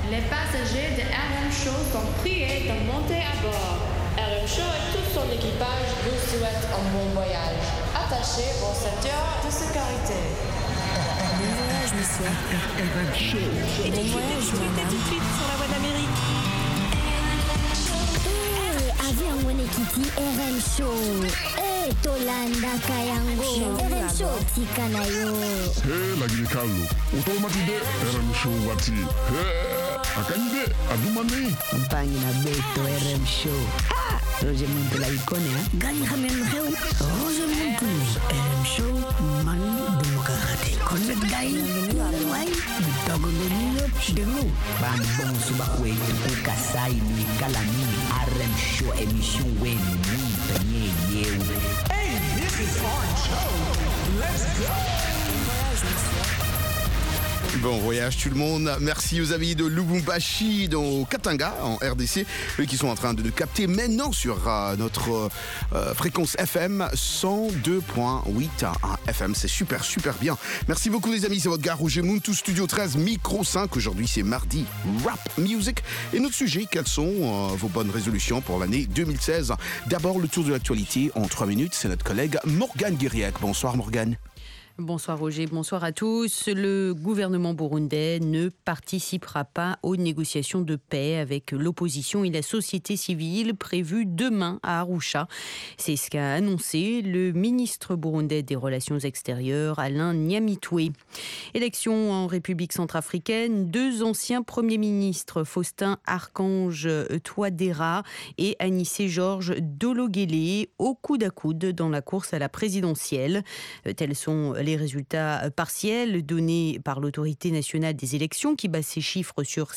Les passagers de RM Show sont priés de monter à bord. RM Show et tout son équipage vous souhaitent un bon voyage. Attachez vos ceintures de sécurité. Bon voyage, monsieur. RM Show. Et bon voyage, madame. Tout de suite sur la voie d'Amérique. Avion Wenekiti RM Show. Tolanda Kayango. RM Show Tikanayo. La Guinée Carlo. Automatique RM Show Wati. Akande Adumani. Campagne na Beto RM Show. Roger Montela Icone, Gani Hamen Heu. Roger Montela. RM Show Man Demokrate. Convert Guy. Why? Bitogo Lolo Demo. Ban bon subakwe tuku kasai ni kalami. RM Show émission wen ni penye yew. Hey, this is Orange Show. Let's go. Bon voyage tout le monde, merci aux amis de Lubumbashi dans Katanga en RDC, eux qui sont en train de nous capter maintenant sur notre fréquence FM 102.8 FM, c'est super bien. Merci beaucoup les amis, c'est votre gars Roger Muntu, Studio 13, Micro 5, aujourd'hui c'est mardi, Rap Music, et notre sujet, quelles sont vos bonnes résolutions pour l'année 2016. D'abord le tour de l'actualité en 3 minutes, c'est notre collègue Morgane Guiriac. Bonsoir Morgane. Bonsoir Roger, bonsoir à tous. Le gouvernement burundais ne participera pas aux négociations de paix avec l'opposition et la société civile prévues demain à Arusha. C'est ce qu'a annoncé le ministre burundais des Relations extérieures, Alain Nyamitwe. Élection en République centrafricaine, 2 anciens premiers ministres, Faustin Archange Touadéra et Anissé Georges Dologuélé, au coude à coude dans la course à la présidentielle. Tels sont les résultats partiels donnés par l'autorité nationale des élections qui base ses chiffres sur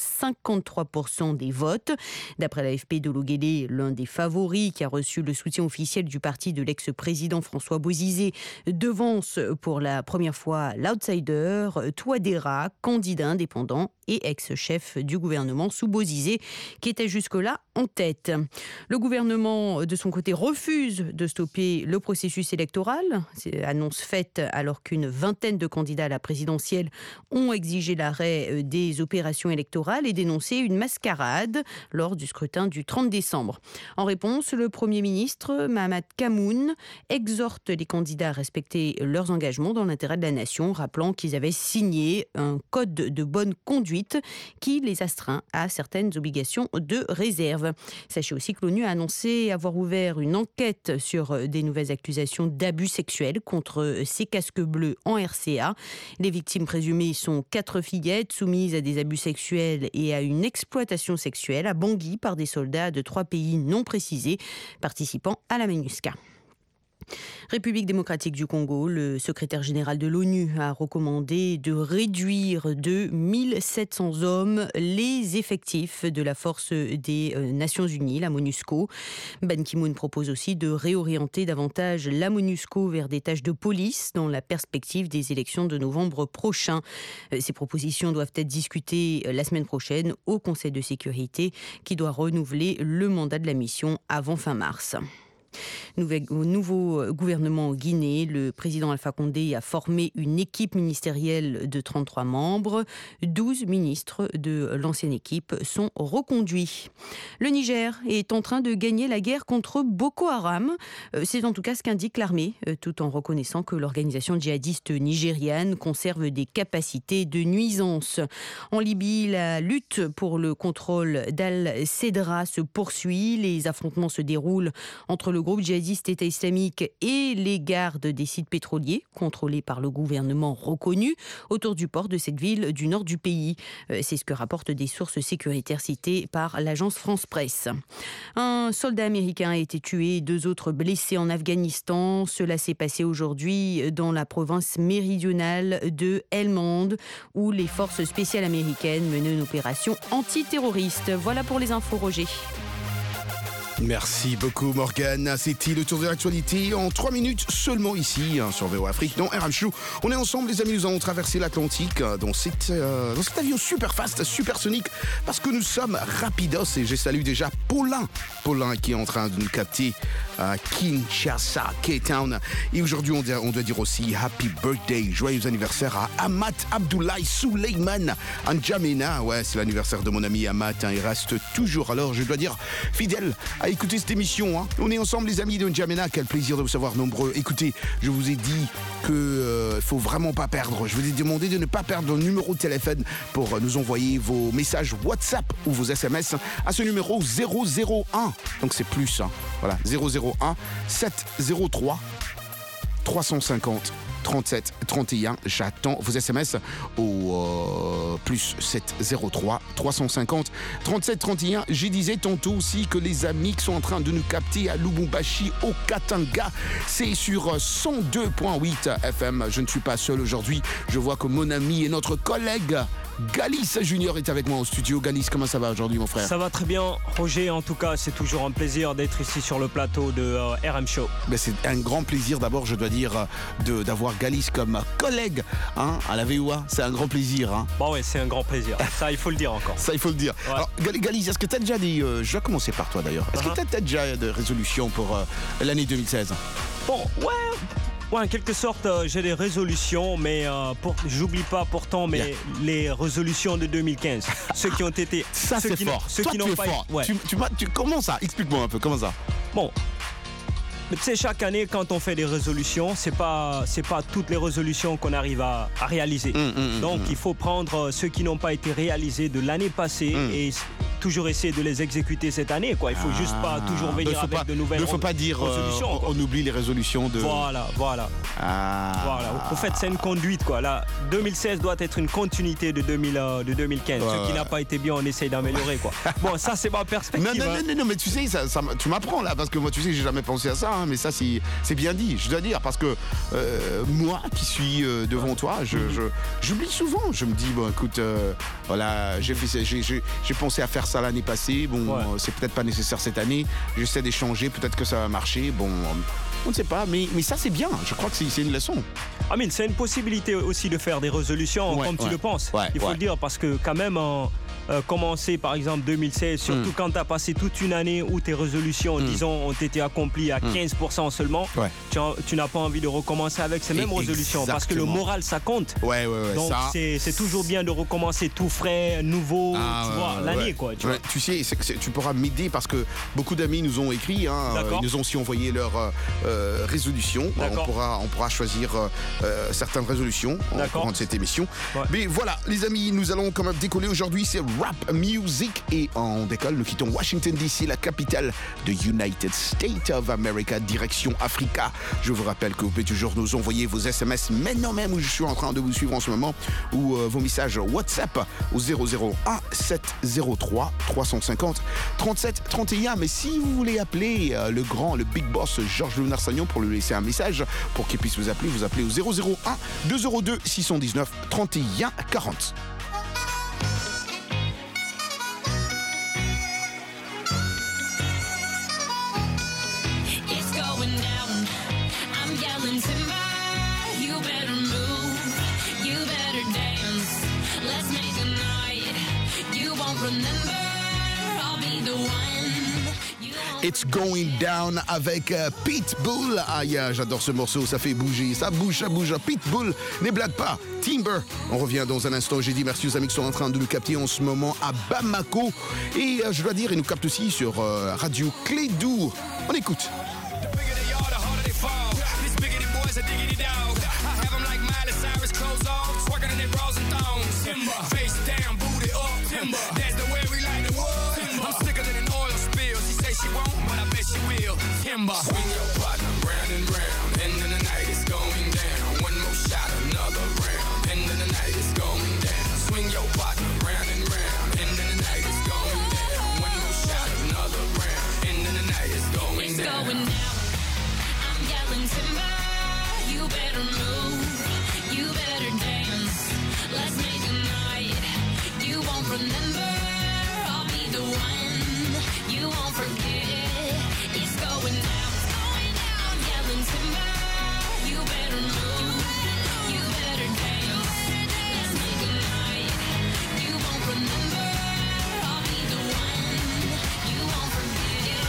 53% des votes. D'après l'AFP, Dologuélé, l'un des favoris qui a reçu le soutien officiel du parti de l'ex-président François Bozizé, devance pour la première fois l'outsider Touadéra, candidat indépendant et ex-chef du gouvernement sous Bozizé, qui était jusque-là en tête. Le gouvernement, de son côté, refuse de stopper le processus électoral. C'est annonce faite alors qu'une vingtaine de candidats à la présidentielle ont exigé l'arrêt des opérations électorales et dénoncé une mascarade lors du scrutin du 30 décembre. En réponse, le Premier ministre, Mahamat Kamoun, exhorte les candidats à respecter leurs engagements dans l'intérêt de la nation, rappelant qu'ils avaient signé un code de bonne conduite qui les astreint à certaines obligations de réserve. Sachez aussi que l'ONU a annoncé avoir ouvert une enquête sur des nouvelles accusations d'abus sexuels contre ces casques bleus en RCA. Les victimes présumées sont 4 fillettes soumises à des abus sexuels et à une exploitation sexuelle à Bangui par des soldats de 3 pays non précisés participant à la MINUSCA. République démocratique du Congo, le secrétaire général de l'ONU a recommandé de réduire de 1700 hommes les effectifs de la force des Nations Unies, la MONUSCO. Ban Ki-moon propose aussi de réorienter davantage la MONUSCO vers des tâches de police dans la perspective des élections de novembre prochain. Ces propositions doivent être discutées la semaine prochaine au Conseil de sécurité qui doit renouveler le mandat de la mission avant fin mars. Nouveau gouvernement au Guinée, le président Alpha Condé a formé une équipe ministérielle de 33 membres. 12 ministres de l'ancienne équipe sont reconduits. Le Niger est en train de gagner la guerre contre Boko Haram. C'est en tout cas ce qu'indique l'armée, tout en reconnaissant que l'organisation djihadiste nigériane conserve des capacités de nuisance. En Libye, la lutte pour le contrôle d'Al-Cedra se poursuit. Les affrontements se déroulent entre le groupe djihadiste État islamique et les gardes des sites pétroliers contrôlés par le gouvernement reconnu autour du port de cette ville du nord du pays. C'est ce que rapportent des sources sécuritaires citées par l'agence France Presse. Un soldat américain a été tué et 2 autres blessés en Afghanistan. Cela s'est passé aujourd'hui dans la province méridionale de Helmand où les forces spéciales américaines menaient une opération antiterroriste. Voilà pour les infos, Roger. Merci beaucoup Morgane, c'était le tour de l'actualité en 3 minutes seulement ici sur VO Afrique dans RM Show. On est ensemble les amis, nous allons traverser l'Atlantique dans cet avion super fast, supersonique parce que nous sommes rapidos et je salue déjà Paulin qui est en train de nous capter à Kinshasa, K-Town. Et aujourd'hui on doit dire aussi Happy Birthday, joyeux anniversaire à Amat Abdoulaye Suleiman N'Djamena. Ouais, c'est l'anniversaire de mon ami Amat, il reste toujours, alors je dois dire, fidèle à écouter cette émission. On est ensemble les amis de N'Djamena, quel plaisir de vous savoir nombreux. Écoutez, je vous ai dit que faut vraiment pas perdre, je vous ai demandé de ne pas perdre le numéro de téléphone pour nous envoyer vos messages WhatsApp ou vos SMS à ce numéro 001, donc c'est plus, voilà, 001 703 350 37 31. J'attends vos SMS au plus 703 350 37 31. Je disais tantôt aussi que les amis qui sont en train de nous capter à Lubumbashi, au Katanga, c'est sur 102.8 FM. Je ne suis pas seul aujourd'hui. Je vois que mon ami et notre collègue Galis Junior est avec moi au studio. Galis, comment ça va aujourd'hui mon frère? Ça va très bien Roger, en tout cas c'est toujours un plaisir d'être ici sur le plateau de RM Show. Ben, c'est un grand plaisir d'abord, je dois dire, d'avoir Galis comme collègue à la VOA. C'est un grand plaisir. Bah ouais, c'est un grand plaisir. Ça, il faut le dire encore. Ça, il faut le dire. Ouais. Alors, Galis, est-ce que tu as déjà des... je vais commencer par toi d'ailleurs. Est-ce que tu as déjà des résolutions pour l'année 2016? Bon, ouais, en quelque sorte, j'ai des résolutions, mais j'oublie pas pourtant les résolutions de 2015. Ceux qui ont été... Ça, c'est fort. Ceux qui n'ont pas fort. Ouais. Comment ça? Explique-moi un peu, comment ça? Bon, mais tu sais, chaque année, quand on fait des résolutions, c'est pas toutes les résolutions qu'on arrive à réaliser. Donc, il faut prendre ceux qui n'ont pas été réalisés de l'année passée et toujours essayer de les exécuter cette année, quoi. Il faut juste pas toujours venir avec de nouvelles résolutions. Il ne faut pas dire on oublie les résolutions de... Voilà. Voilà. En fait, c'est une conduite, quoi. Là, 2016 doit être une continuité de 2015. Ce qui n'a pas été bien, on essaye d'améliorer, quoi. Bon, ça, c'est ma perspective. Non, mais tu sais, tu m'apprends là, parce que moi, tu sais, j'ai jamais pensé à ça, mais ça, c'est bien dit, je dois dire, parce que moi, qui suis devant toi, j'oublie souvent. Je me dis, bon, écoute, voilà, j'ai pensé à faire ça l'année passée, bon, c'est peut-être pas nécessaire cette année, j'essaie d'échanger, peut-être que ça va marcher, bon, on ne sait pas, mais ça c'est bien, je crois que c'est une leçon. Amine, c'est une possibilité aussi de faire des résolutions comme tu le penses, il faut le dire, parce que quand même, commencer par exemple 2016, surtout quand tu as passé toute une année où tes résolutions, disons, ont été accomplies à 15% seulement, tu n'as pas envie de recommencer avec ces mêmes résolutions, parce que le moral ça compte. Donc c'est toujours bien de recommencer tout frais, nouveau, tu vois, l'année quoi. Tu sais, tu pourras m'aider parce que beaucoup d'amis nous ont écrit, ils nous ont aussi envoyé leurs résolutions. On pourra choisir certaines résolutions en courant de cette émission. Mais voilà, les amis, nous allons quand même décoller aujourd'hui. C'est Rap Music et on décolle. Nous quittons Washington DC, la capitale de United States of America, direction Africa. Je vous rappelle que vous pouvez toujours nous envoyer vos SMS maintenant même où je suis en train de vous suivre en ce moment, ou vos messages WhatsApp au 001 703 350 37 31. Mais si vous voulez appeler le big boss Georges Lunarsagnon pour lui laisser un message pour qu'il puisse vous appelez au 001 202 619 31 40. It's Going Down avec Pitbull. J'adore ce morceau, ça fait bouger, ça bouge. Pitbull, ne blague pas. Timber. On revient dans un instant. J'ai dit merci aux amis qui sont en train de nous capter en ce moment à Bamako. Et je dois dire, ils nous captent aussi sur Radio Clédou. On écoute. Timber. Swing your partner round and round, end of the night is going down. One more shot, another round, end of the night is going down. Swing your partner round and round, end of the night is going down. One more shot, another round, end of the night is going down. It's going down. I'm yelling timber. You better move. You better dance. Let's make a night you won't remember. I'll be the one. You you won't forget. It's going down, yelling timber. You better move, you better dance. Let's make a night you won't remember. I'll be the one you won't forget.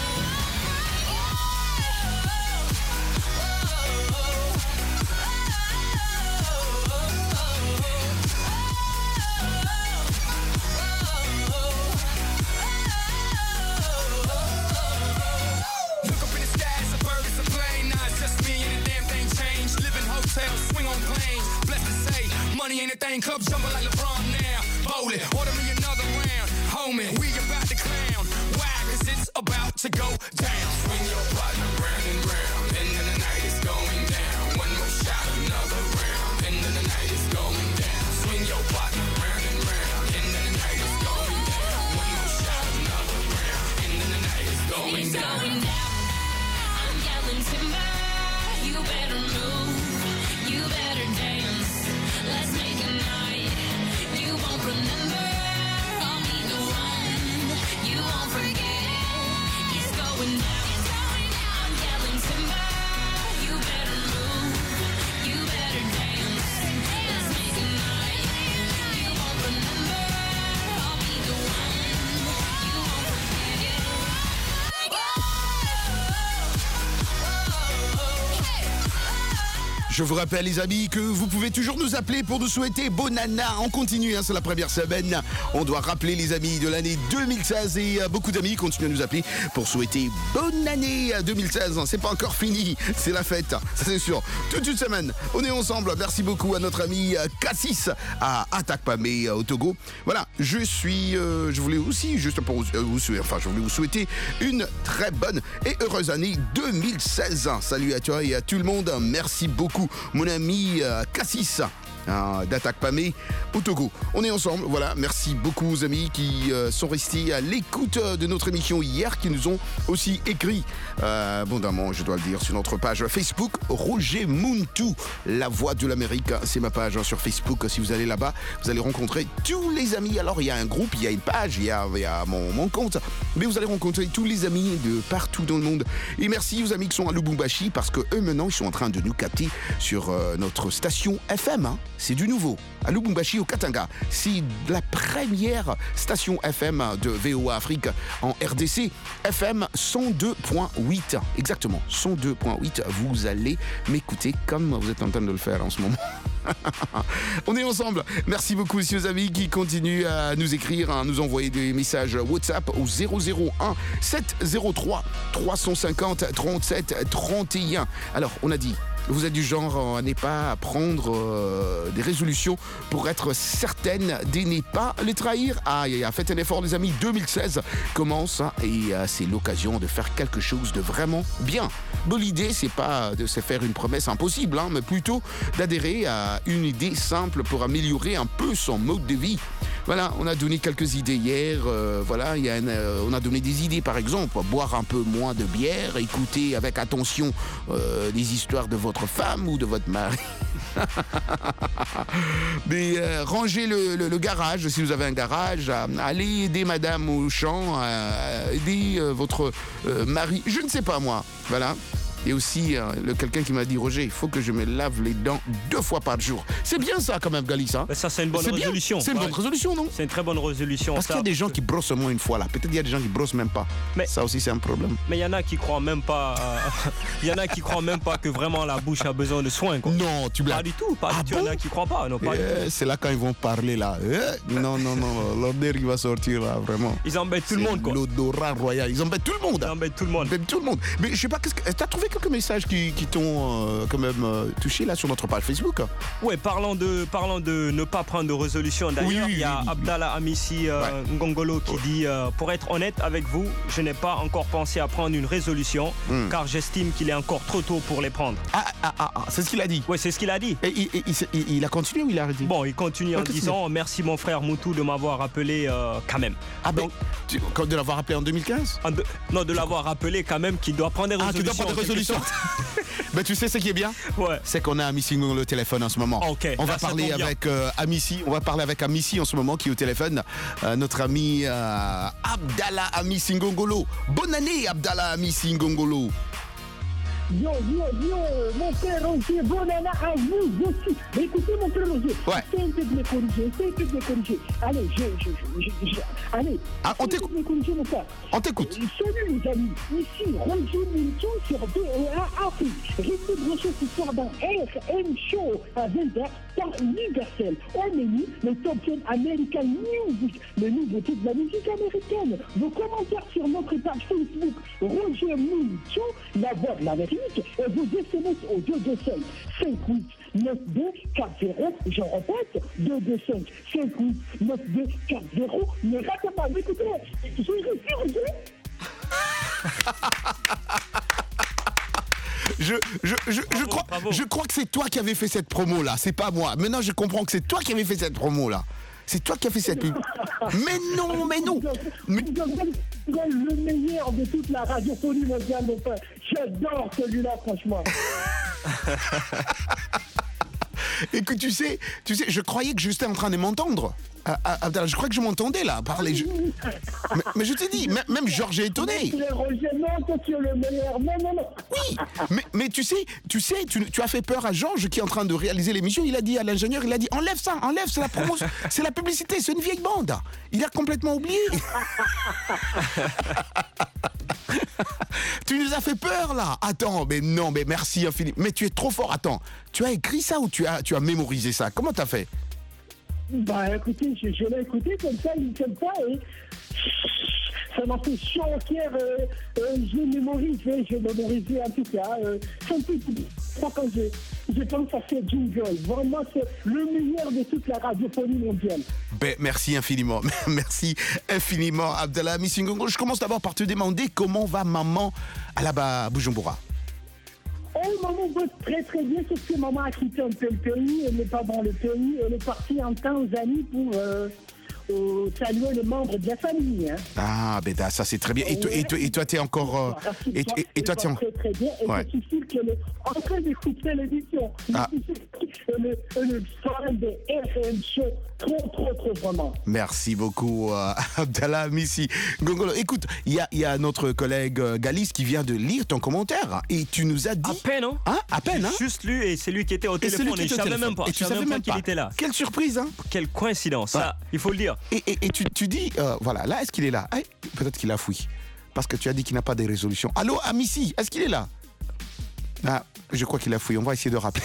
Look up in the sky, it's a bird, it's a plane. Nah, it's just me and the damn thing changed. Live in hotels, swing on planes. Blessed to say, money ain't a thing. Club jumping like LeBron now. Bowling, order me another round. Homie, we about to clown. Why? Cause it's about to go down. Swing your partner round and round. End of the night is going down. One more shot, another round. End of the night is going down. Swing your partner round and round. End of the night is going down. One more shot, another round. End of the night is going down. It's going down. I'm yelling timber. You better move. You better dance. Let's make a night you won't remember. I'll be the one you won't forget. It's going down. I'm yelling timber. You better move. You better dance. Let's make a night you won't remember. I'll be the one you won't forget. Je vous rappelle les amis que vous pouvez toujours nous appeler pour nous souhaiter bonne année. On continue, hein, c'est la première semaine. On doit rappeler les amis de l'année 2016 et beaucoup d'amis continuent à nous appeler pour souhaiter bonne année 2016. C'est pas encore fini, c'est la fête, ça c'est sûr. Toute une semaine, on est ensemble. Merci beaucoup à notre ami Cassis à Atakpamé au Togo. Voilà, je voulais aussi juste pour je voulais vous souhaiter une très bonne et heureuse année 2016. Salut à toi et à tout le monde. Merci beaucoup. Mon ami Cassis d'Atakpamé au Togo. On est ensemble, voilà. Merci beaucoup aux amis qui sont restés à l'écoute de notre émission hier, qui nous ont aussi écrit abondamment, je dois le dire, sur notre page Facebook, Roger Muntu, la voix de l'Amérique. C'est ma page sur Facebook. Si vous allez là-bas, vous allez rencontrer tous les amis. Alors, il y a un groupe, il y a une page, il y a mon compte, mais vous allez rencontrer tous les amis de partout dans le monde. Et merci aux amis qui sont à Lubumbashi, parce que eux maintenant, ils sont en train de nous capter sur notre station FM. Hein. C'est du nouveau. À Lubumbashi, au Katanga. C'est la première station FM de VOA Afrique en RDC. FM 102.8. Exactement, 102.8. Vous allez m'écouter comme vous êtes en train de le faire en ce moment. On est ensemble. Merci beaucoup aussi aux amis qui continuent à nous écrire, à nous envoyer des messages WhatsApp au 001 703 350 37 31. Alors, on a dit, vous êtes du genre à ne pas prendre des résolutions pour être certaine de ne pas les trahir. Faites un effort les amis, 2016 commence et c'est l'occasion de faire quelque chose de vraiment bien. Bon, l'idée c'est pas de se faire une promesse impossible, mais plutôt d'adhérer à une idée simple pour améliorer un peu son mode de vie. Voilà, on a donné quelques idées hier. Voilà, on a donné des idées, par exemple, boire un peu moins de bière, écouter avec attention des histoires de votre femme ou de votre mari. Mais rangez le garage, si vous avez un garage, allez aider madame au champ, aider votre mari, je ne sais pas moi, voilà. Et aussi, quelqu'un qui m'a dit, Roger, il faut que je me lave les dents 2 fois par jour. C'est bien ça quand même, Galis. Hein? Ça, c'est une bonne résolution. C'est une bonne résolution, non? C'est une très bonne résolution. Parce qu'il y a des gens qui brossent seulement une fois là. Peut-être qu'il y a des gens qui brossent même pas. Mais ça aussi, c'est un problème. Mais il y en a qui croient même pas. Il y en a qui croient même pas que vraiment la bouche a besoin de soins. Quoi. Non, tu blagues. Pas du tout. Pas du tout. Il y en a qui croient pas. Non, pas du tout. C'est là quand ils vont parler là. Non. L'odeur qui va sortir là, vraiment. Ils embêtent tout le monde, quoi. L'odorat royal. Ils embêtent tout le monde. Ils embêtent tout le monde. Tout le monde. Mais je sais pas, t'as trouvé quelques messages qui t'ont quand même touché là sur notre page Facebook? Oui, parlant de ne pas prendre de résolution. D'ailleurs, il y a Abdallah Amissi Ngongolo qui dit pour être honnête avec vous, je n'ai pas encore pensé à prendre une résolution car j'estime qu'il est encore trop tôt pour les prendre. C'est ce qu'il a dit? Oui, c'est ce qu'il a dit. Et il a continué ou il a arrêté? Bon, il continue en disant merci mon frère Moutou de m'avoir appelé quand même. Donc, de l'avoir appelé en 2015? Non, de l'avoir appelé quand même, qu'il doit prendre des résolutions. Qu'il doit prendre des résolution. Ben, tu sais ce qui est bien? Ouais. C'est qu'on a Amissi Ngongolo au téléphone en ce moment. Okay. On va parler avec Amissi. On va parler avec Amissi en ce moment qui est au téléphone. Notre ami Abdallah Amissi Ngongolo. Bonne année, Abdallah Amissi Ngongolo. Yo, mon frère Roger, bonne année à vous aussi. Mais écoutez, mon frère Roger, essaye de me corriger, Allez, allez. Ah, on t'écoute. Mon frère. On t'écoute. Salut les amis, ici Roger Milton sur BEA Afrique. Restez branchés ce soir dans RM Show à 20h par Universel. Au menu, le top 10 American Music, le nouveauté de la musique américaine. Vos commentaires sur notre page Facebook, Roger Milton, la voix de l'Amérique. Et vous SMS au 225 58 92 40. Je répète, 225 58 92 40. Ne ratez pas, écoutez, j'ai réussi, Je crois que c'est toi qui avais fait cette promo là, c'est pas moi. Maintenant je comprends que c'est toi qui avais fait cette promo là. C'est toi qui as fait cette pub. Mais non. Le meilleur de toute la radiophonie mondiale, mon frère. J'adore celui-là, franchement. Écoute, tu sais, je croyais que j'étais en train de m'entendre. Je crois que je m'entendais là parler. Mais je t'ai dit, même Georges est étonné. Roger, non, toi tu es le meilleur. Non. Oui, mais tu as fait peur à Georges qui est en train de réaliser l'émission. Il a dit à l'ingénieur, enlève ça, c'est la promotion, c'est la publicité, c'est une vieille bande. Il a complètement oublié. Tu nous as fait peur là. Attends, mais merci infiniment. Mais tu es trop fort. Attends, tu as écrit ça ou tu as mémorisé ça? Comment t'as fait? Bah écoutez, je l'ai écouté comme ça et ça m'a fait chaud au cœur. J'ai mémorisé en tout cas. Quand je pense à ce jingle, vraiment c'est le meilleur de toute la radiophonie mondiale. Ben, merci infiniment, Abdallah Amissi Ngongolo. Je commence d'abord par te demander comment va maman à Bujumbura. Maman va très très bien, sauf que maman a quitté un peu le pays, elle n'est pas dans le pays, elle est partie en Tanzanie pour saluer les membres de la famille. Hein. Ah, ben ça c'est très bien. Et toi t'es encore... et toi t'es encore... Très bien, et je suis sûr qu'elle est en train d'écouter l'édition. Le soir de RM Show, trop vraiment. Merci beaucoup, Abdallah Amissi Ngongolo. Écoute, il y a notre collègue Galis qui vient de lire ton commentaire et tu nous as dit... À peine, hein? À peine, hein? Juste lu et c'est lui qui était au téléphone et je savais même pas. Et tu savais même qu'il était là. Quelle surprise, hein? Quelle coïncidence, ça, il faut le dire. Et tu dis, voilà, là, est-ce qu'il est là? Peut-être qu'il a fouillé. Parce que tu as dit qu'il n'a pas de résolution. Allô, Amissi, est-ce qu'il est là? Ah, je crois qu'il a fouillé. On va essayer de rappeler.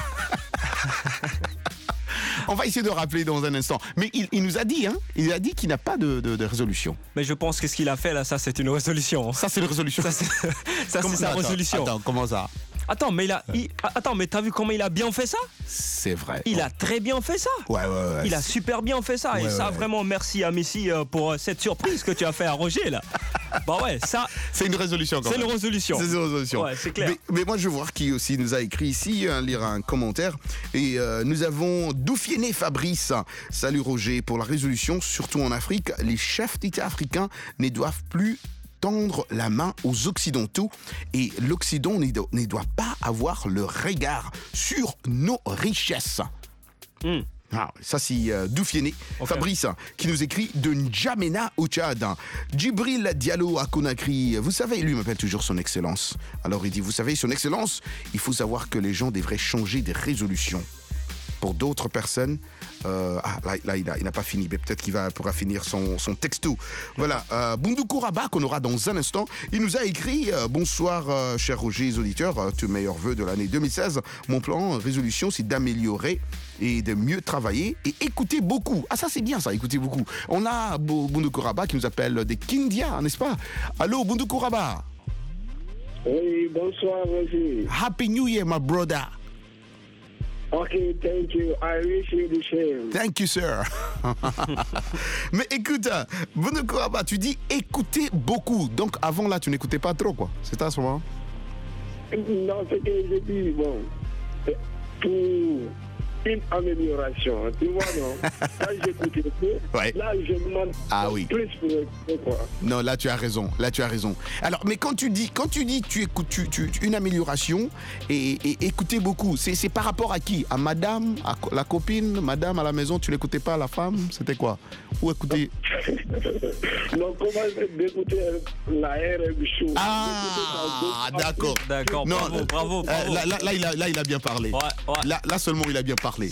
On va essayer de rappeler dans un instant. Mais il nous a dit, hein, qu'il n'a pas de résolution. Mais je pense que ce qu'il a fait là, ça c'est une résolution. Ça c'est une résolution. Ça c'est sa résolution. Attends, comment ça? Attends, mais t'as vu comment il a bien fait ça? C'est vrai. Il a très bien fait ça. Ouais. Il a super bien fait ça. Et ça, vraiment, merci à Messi pour cette surprise que tu as fait à Roger, là. Bah ouais, ça... C'est une résolution quand même. C'est une résolution. C'est une résolution. Ouais, c'est clair. Mais moi, je veux voir qui aussi nous a écrit ici, lire un commentaire. Et nous avons Doufiéné Fabrice. Salut Roger. Pour la résolution, surtout en Afrique, les chefs d'État africains ne doivent plus tendre la main aux Occidentaux et l'Occident ne doit pas avoir le regard sur nos richesses. Ah, ça c'est Doufiéné Fabrice qui nous écrit de N'Djamena au Tchad. Djibril Diallo à Conakry. Vous savez, lui m'appelle toujours son excellence. Alors il dit, vous savez, son excellence, il faut savoir que les gens devraient changer des résolutions. Pour d'autres personnes, là il n'a pas fini, mais peut-être qu'il pourra finir son texto. Voilà, Bundoukou Rabat qu'on aura dans un instant, il nous a écrit bonsoir cher Roger et auditeurs, tous meilleurs vœux de l'année 2016. Mon plan, résolution, c'est d'améliorer et de mieux travailler et écouter beaucoup. Ah ça c'est bien ça, écouter beaucoup. On a Bundoukou Rabat qui nous appelle des Kindia, n'est-ce pas? Allô Bundoukou Rabat. Oui, bonsoir Roger. Happy New Year my brother. Okay, thank you. I wish you the same. Thank you, sir. Mais écoute, Bundoukou Rabat, tu dis écouter beaucoup. Donc avant là, tu n'écoutais pas trop, quoi. C'est à ce moment? Non, c'est que j'ai dit, bon, une amélioration. Tu vois, non? Quand j'écoute le peu, là, je demande plus pour quoi. Non, là, tu as raison. Alors, mais quand tu dis tu écoutes une amélioration et écouter beaucoup, c'est par rapport à qui? À madame, à la copine, madame à la maison, tu l'écoutais pas, la femme? C'était quoi? Ou écouter? Non, comment d'écouter la RM Show? Ah, d'accord. Non, bravo. Là, il a bien parlé. Ouais. Là seulement, il a bien parlé.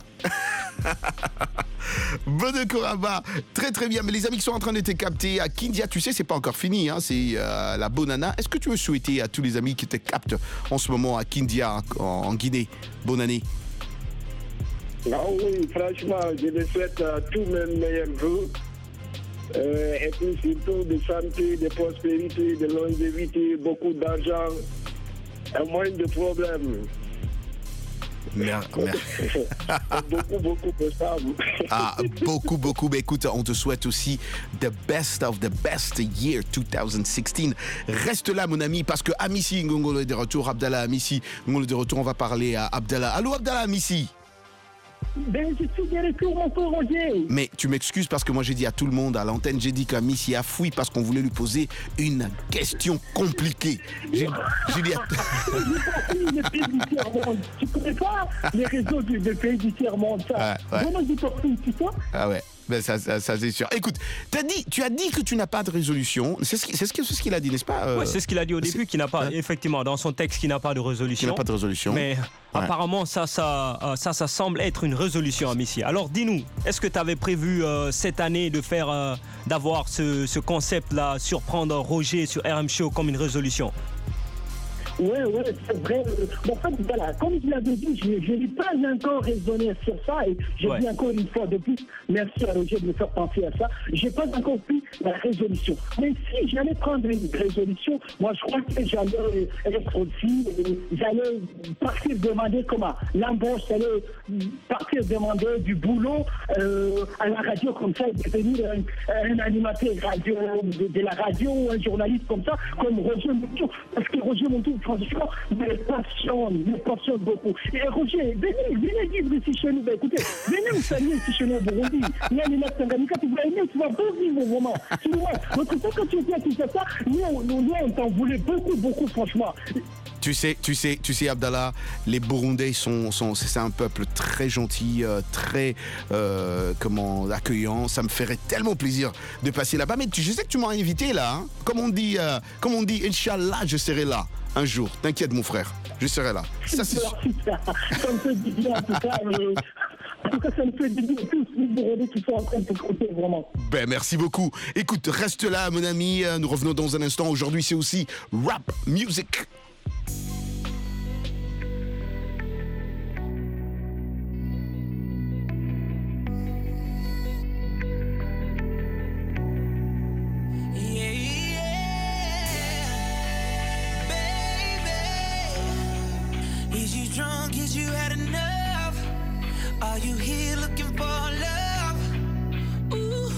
Bonne Koraba, très très bien. Mais les amis qui sont en train de te capter à Kindia, tu sais, c'est pas encore fini, hein, c'est la Bonana. Est-ce que tu veux souhaiter à tous les amis qui te captent en ce moment à Kindia, en Guinée, bonne année? Ah oui, franchement, je les souhaite tous mes meilleurs vœux. Et puis surtout de santé, de prospérité, de longévité, beaucoup d'argent et moins de problèmes. Beaucoup de femmes. Beaucoup. Mais écoute, on te souhaite aussi the best of the best year 2016. Reste là, mon ami, parce que Amissi Ngongolo est de retour. Abdallah Amissi Ngongolo est de retour. On va parler à Abdallah. Allô, Abdallah Amissi. Ben, je suis de retour, mon frère Roger. Mais tu m'excuses parce que moi j'ai dit à tout le monde à l'antenne, j'ai dit qu'Amissi a fui parce qu'on voulait lui poser une question compliquée. J'ai dit tu connais pas les réseaux des pays du tiers-monde, ça. Vraiment, j'ai compris, tu sais. Ah ouais. Ben ça c'est sûr. Écoute, tu as dit que tu n'as pas de résolution. C'est ce qu'il a dit, n'est-ce pas? Oui, c'est ce qu'il a dit au début, qu'il n'a pas, effectivement, dans son texte, qu'il n'a pas de résolution. Mais apparemment, ça semble être une résolution, Amissi. Alors, dis-nous, est-ce que tu avais prévu cette année d'avoir ce concept-là, surprendre Roger sur RM Show comme une résolution? Oui, c'est vrai. En fait, voilà, comme je l'avais dit, je n'ai pas encore raisonné sur ça et je dis encore une fois de plus, merci à Roger de me faire penser à ça. Je n'ai pas encore pris la résolution. Mais si j'allais prendre une résolution, moi je crois que j'allais être aussi, j'allais partir demander comment l'embauche, j'allais partir demander du boulot à la radio comme ça, devenir un animateur radio, de la radio, un journaliste comme ça, comme Roger Moutou. Parce que Roger Moutou, franchement, me passionne beaucoup. Et Roger, venez vivre ici chez nous. Ben, écoutez, venez vous saluer ici chez nous au Burundi. Là, les lacs Tanganyika, tu vas aimer, tu vas bien vivre vraiment. Tu vois, donc quand tu viens, tu fais ça, nous, on t'en voulait beaucoup, franchement. Tu sais, Abdallah, les Burundais c'est un peuple très gentil, très accueillant. Ça me ferait tellement plaisir de passer là-bas. Mais je sais que tu m'as invité là, hein. Comme on dit, Inch'Allah, je serai là un jour. T'inquiète, mon frère, je serai là. Ça c'est sûr. Ça me fait du bien en tout cas. En tout cas, ça me fait du bien tous les Burundais qui sont en train de te compter vraiment. Ben merci beaucoup. Écoute, reste là, mon ami. Nous revenons dans un instant. Aujourd'hui, c'est aussi rap music. Is you had enough? Are you here looking for love? Ooh,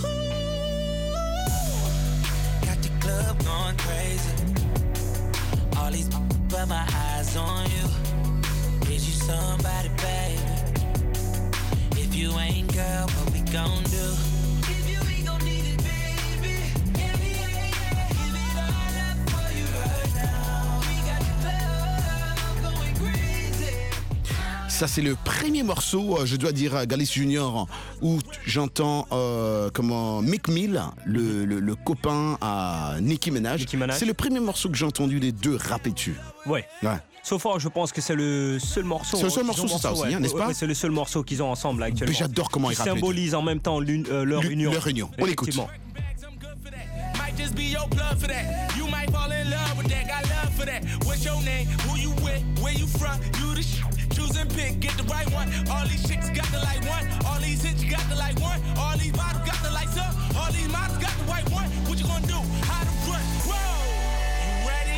got the club going crazy. All these but my eyes on you. Is you somebody, baby? If you ain't, girl, what we gon' do? If you ain't gon' need it, baby. Give it all up for you right now. We got the club going crazy. Ça c'est le premier morceau, je dois dire, Galice Junior, où j'entends Mick Mill, le copain à Nicki Minaj. C'est le premier morceau que j'ai entendu les deux rapper dessus. Ouais. So far, je pense que c'est le seul morceau. C'est le seul morceau, c'est ça aussi, n'est-ce pas? C'est le seul morceau qu'ils ont ensemble actuellement. J'adore comment ils rappent. Ils symbolisent en même temps leur union. Leur union. On l'écoute. Just be your blood for that. You might fall in love with that. Got love for that. What's your name? Who you with? Where you from? You the choose and pick. Get the right one. All these chicks got the like one. All these hits got the like one. All these bottles got the lights up. All these models got the white one. What you gonna do? How to run? Whoa! You ready?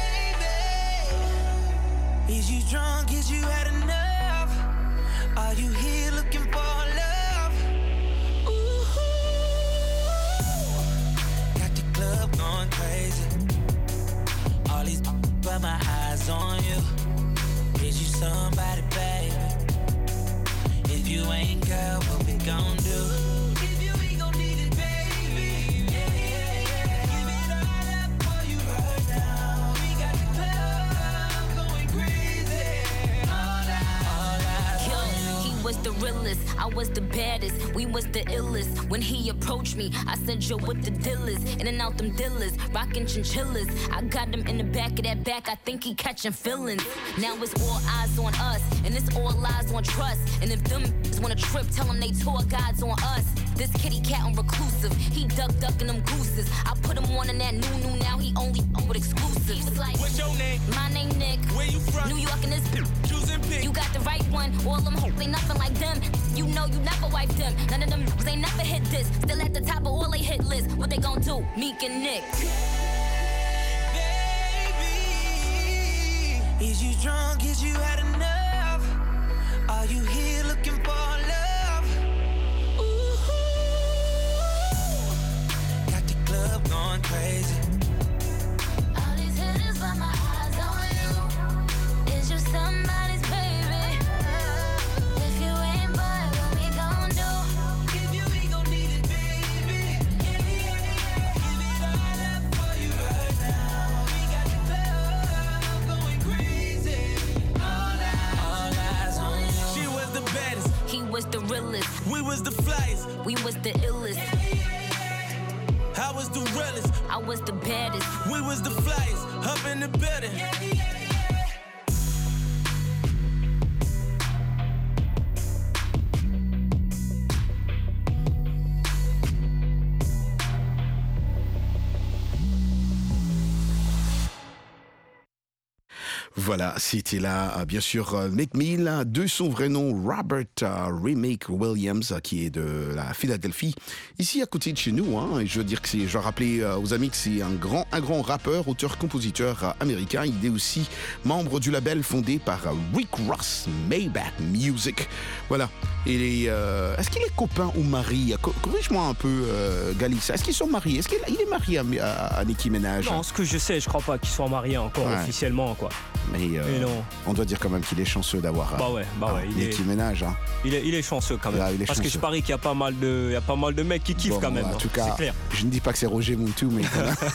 Baby, is you drunk? Is you had enough? Are you here looking for love? Going crazy. All these but my eyes on you. Is you somebody, baby? gon' do? If you ain't gon' need it, baby. Yeah, yeah, yeah. Give it all up for you right now. We got the club going crazy. All eyes on you. He was the realest, I was the baddest, we was the illest. When he approached me, I said, yo, what the deal is? In and out them dealers, rockin' chinchillas. I got him in the back of that back, I think he catching feelings. Now it's all eyes on us, and it's all lies on trust. And if them wanna trip, tell them they tour guides on us. This kitty cat on reclusive, he ducking them gooses. I put him on in that new, now he only with exclusives. It's like, what's your name? My name Nick. Where you from? New York and this choose and pick. You got the right one, all them hoes ain't nothing like them. You know you never wiped them. None of them they never hit this. Still at the top of all they hit list. What they gon' do? Meek and Nick. Baby, is you drunk? Is you had enough? Are you here looking for love? Ooh, got the club going crazy. All these hitters, but my eyes on you. Is you somebody's baby? If you ain't, boy, what we gon' do? If you ain't gon' need it, baby. Yeah, yeah, yeah. Give it all up for you right now. We got the club going crazy. All eyes on you. She was the baddest. He was the realest. We was the flyest. We was the illest. I was the realest. I was the baddest. We was the flyest. Up in the building. Voilà, c'était là, bien sûr, Meek Mill, de son vrai nom, Robert Remake Williams, qui est de la Philadelphie, ici à côté de chez nous. Hein, et je veux dire que je vais rappeler aux amis que c'est un grand rappeur, auteur, compositeur américain. Il est aussi membre du label fondé par Rick Ross, Maybach Music. Voilà. Et est-ce qu'il est copain ou mari? Corrige-moi un peu, Galissa. Est-ce qu'ils sont mariés? Est-ce qu'il est marié à Nicki Minaj? Non, ce que je sais, je crois pas qu'ils soient mariés encore officiellement, quoi. Mais non. On doit dire quand même qu'il est chanceux d'avoir Nicki Minaj. Hein. Il est chanceux quand même. Là, parce que je parie qu'il y a pas mal de mecs qui kiffent quand même. En tout cas, c'est clair. Je ne dis pas que c'est Roger Muntu, mais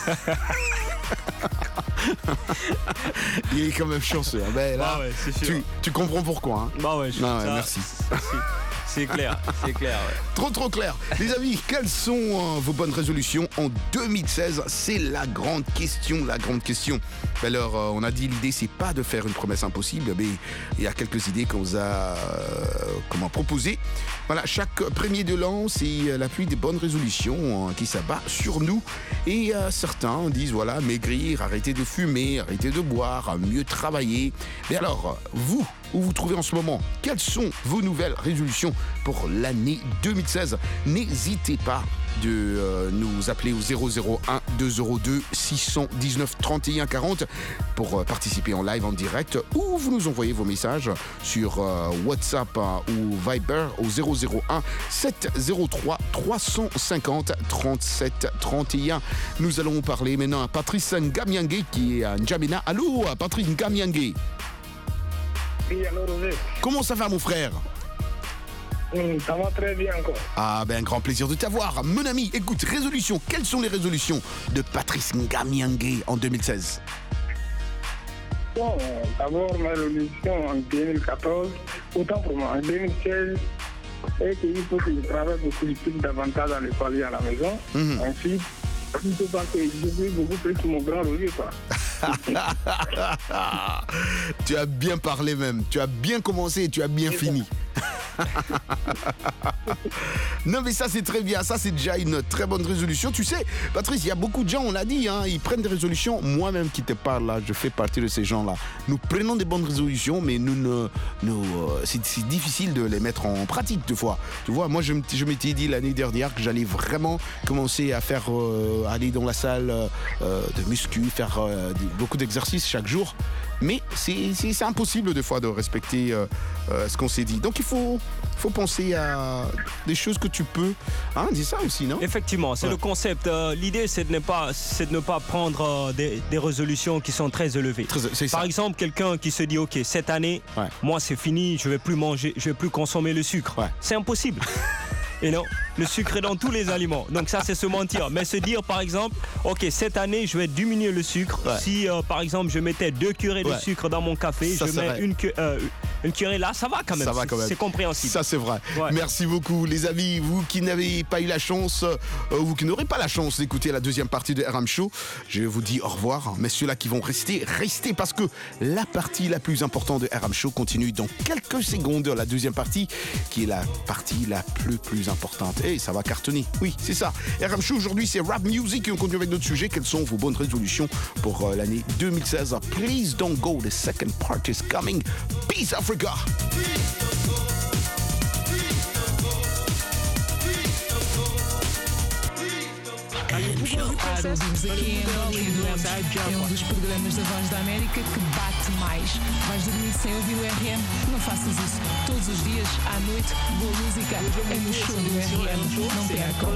il est quand même chanceux. Hein. Ben, là, c'est sûr. Tu comprends pourquoi. Hein. Merci. C'est clair, c'est clair. Ouais. Trop clair. Les amis, quelles sont vos bonnes résolutions en 2016? C'est la grande question. Alors, on a dit l'idée, c'est pas de faire une promesse impossible, mais il y a quelques idées qu'on vous a proposées. Voilà, chaque premier de l'an, c'est la pluie des bonnes résolutions qui s'abat sur nous. Et certains disent, voilà, maigrir, arrêter de fumer, arrêter de boire, mieux travailler. Mais alors, vous, où vous trouvez en ce moment? Quelles sont vos nouvelles résolutions pour l'année 2016? N'hésitez pas de nous appeler au 001 202 619 31 40 pour participer en live en direct, ou vous nous envoyez vos messages sur WhatsApp ou Viber au 001 703 350 37 31. Nous allons parler maintenant à Patrice Ngamiangue qui est à N'Djamena. Allô, Patrice Ngamiangue. Oui, alors, comment ça va, mon frère? Ça va très bien encore. Ah ben, un grand plaisir de t'avoir. Mon ami, écoute, résolution. Quelles sont les résolutions de Patrice Ngamiangue en 2016? Bon, d'abord, ma résolution en 2014, autant pour moi, en 2016, est qu'il faut que je travaille beaucoup plus davantage dans les foyers à la maison. Ensuite, je ne peux pas que je joue beaucoup plus mon grand Roger, quoi. Tu as bien parlé même. Tu as bien commencé et tu as bien fini. Non mais ça c'est très bien, ça c'est déjà une très bonne résolution. Tu sais, Patrice, il y a beaucoup de gens, on l'a dit, hein, ils prennent des résolutions. Moi-même qui te parle là, je fais partie de ces gens-là. Nous prenons des bonnes résolutions, mais c'est difficile de les mettre en pratique deux fois. Tu vois, moi je m'étais dit l'année dernière que j'allais vraiment commencer à faire aller dans la salle de muscu, faire beaucoup d'exercices chaque jour. Mais c'est impossible des fois de respecter ce qu'on s'est dit. Donc il faut penser à des choses que tu peux. Hein, dis ça aussi, non? Effectivement, c'est le concept. L'idée, c'est de ne pas prendre des résolutions qui sont très élevées. Par exemple, quelqu'un qui se dit, OK, cette année, moi c'est fini, je vais plus manger, je vais plus consommer le sucre. C'est impossible. Et non, le sucre est dans tous les aliments. Donc ça, c'est se mentir. Mais se dire, par exemple, ok, cette année, je vais diminuer le sucre. Ouais. Si, par exemple, je mettais 2 cuillerées de sucre dans mon café, ça je mets une cuillerée là, ça va quand même. Ça va quand même. C'est compréhensible. Ça, c'est vrai. Ouais. Merci beaucoup, les amis. Vous qui n'avez pas eu la chance, vous qui n'aurez pas la chance d'écouter la deuxième partie de RM Show, je vous dis au revoir. Mais ceux-là qui vont rester parce que la partie la plus importante de RM Show continue dans quelques secondes. La deuxième partie, qui est la partie la plus importante. Et ça va cartonner. Oui, c'est ça. RM Show aujourd'hui, c'est rap music et on continue avec d'autres sujets. Quelles sont vos bonnes résolutions pour l'année 2016? Please don't go. The second part is coming. Peace, Africa. Ouvimos aqui em Angola e Lemos é um dos programas da Voz da América que bate mais. Vais dormir sem ouvir o RM? Não faças isso. Todos os dias, à noite, boa música é no show do RM. Não percam.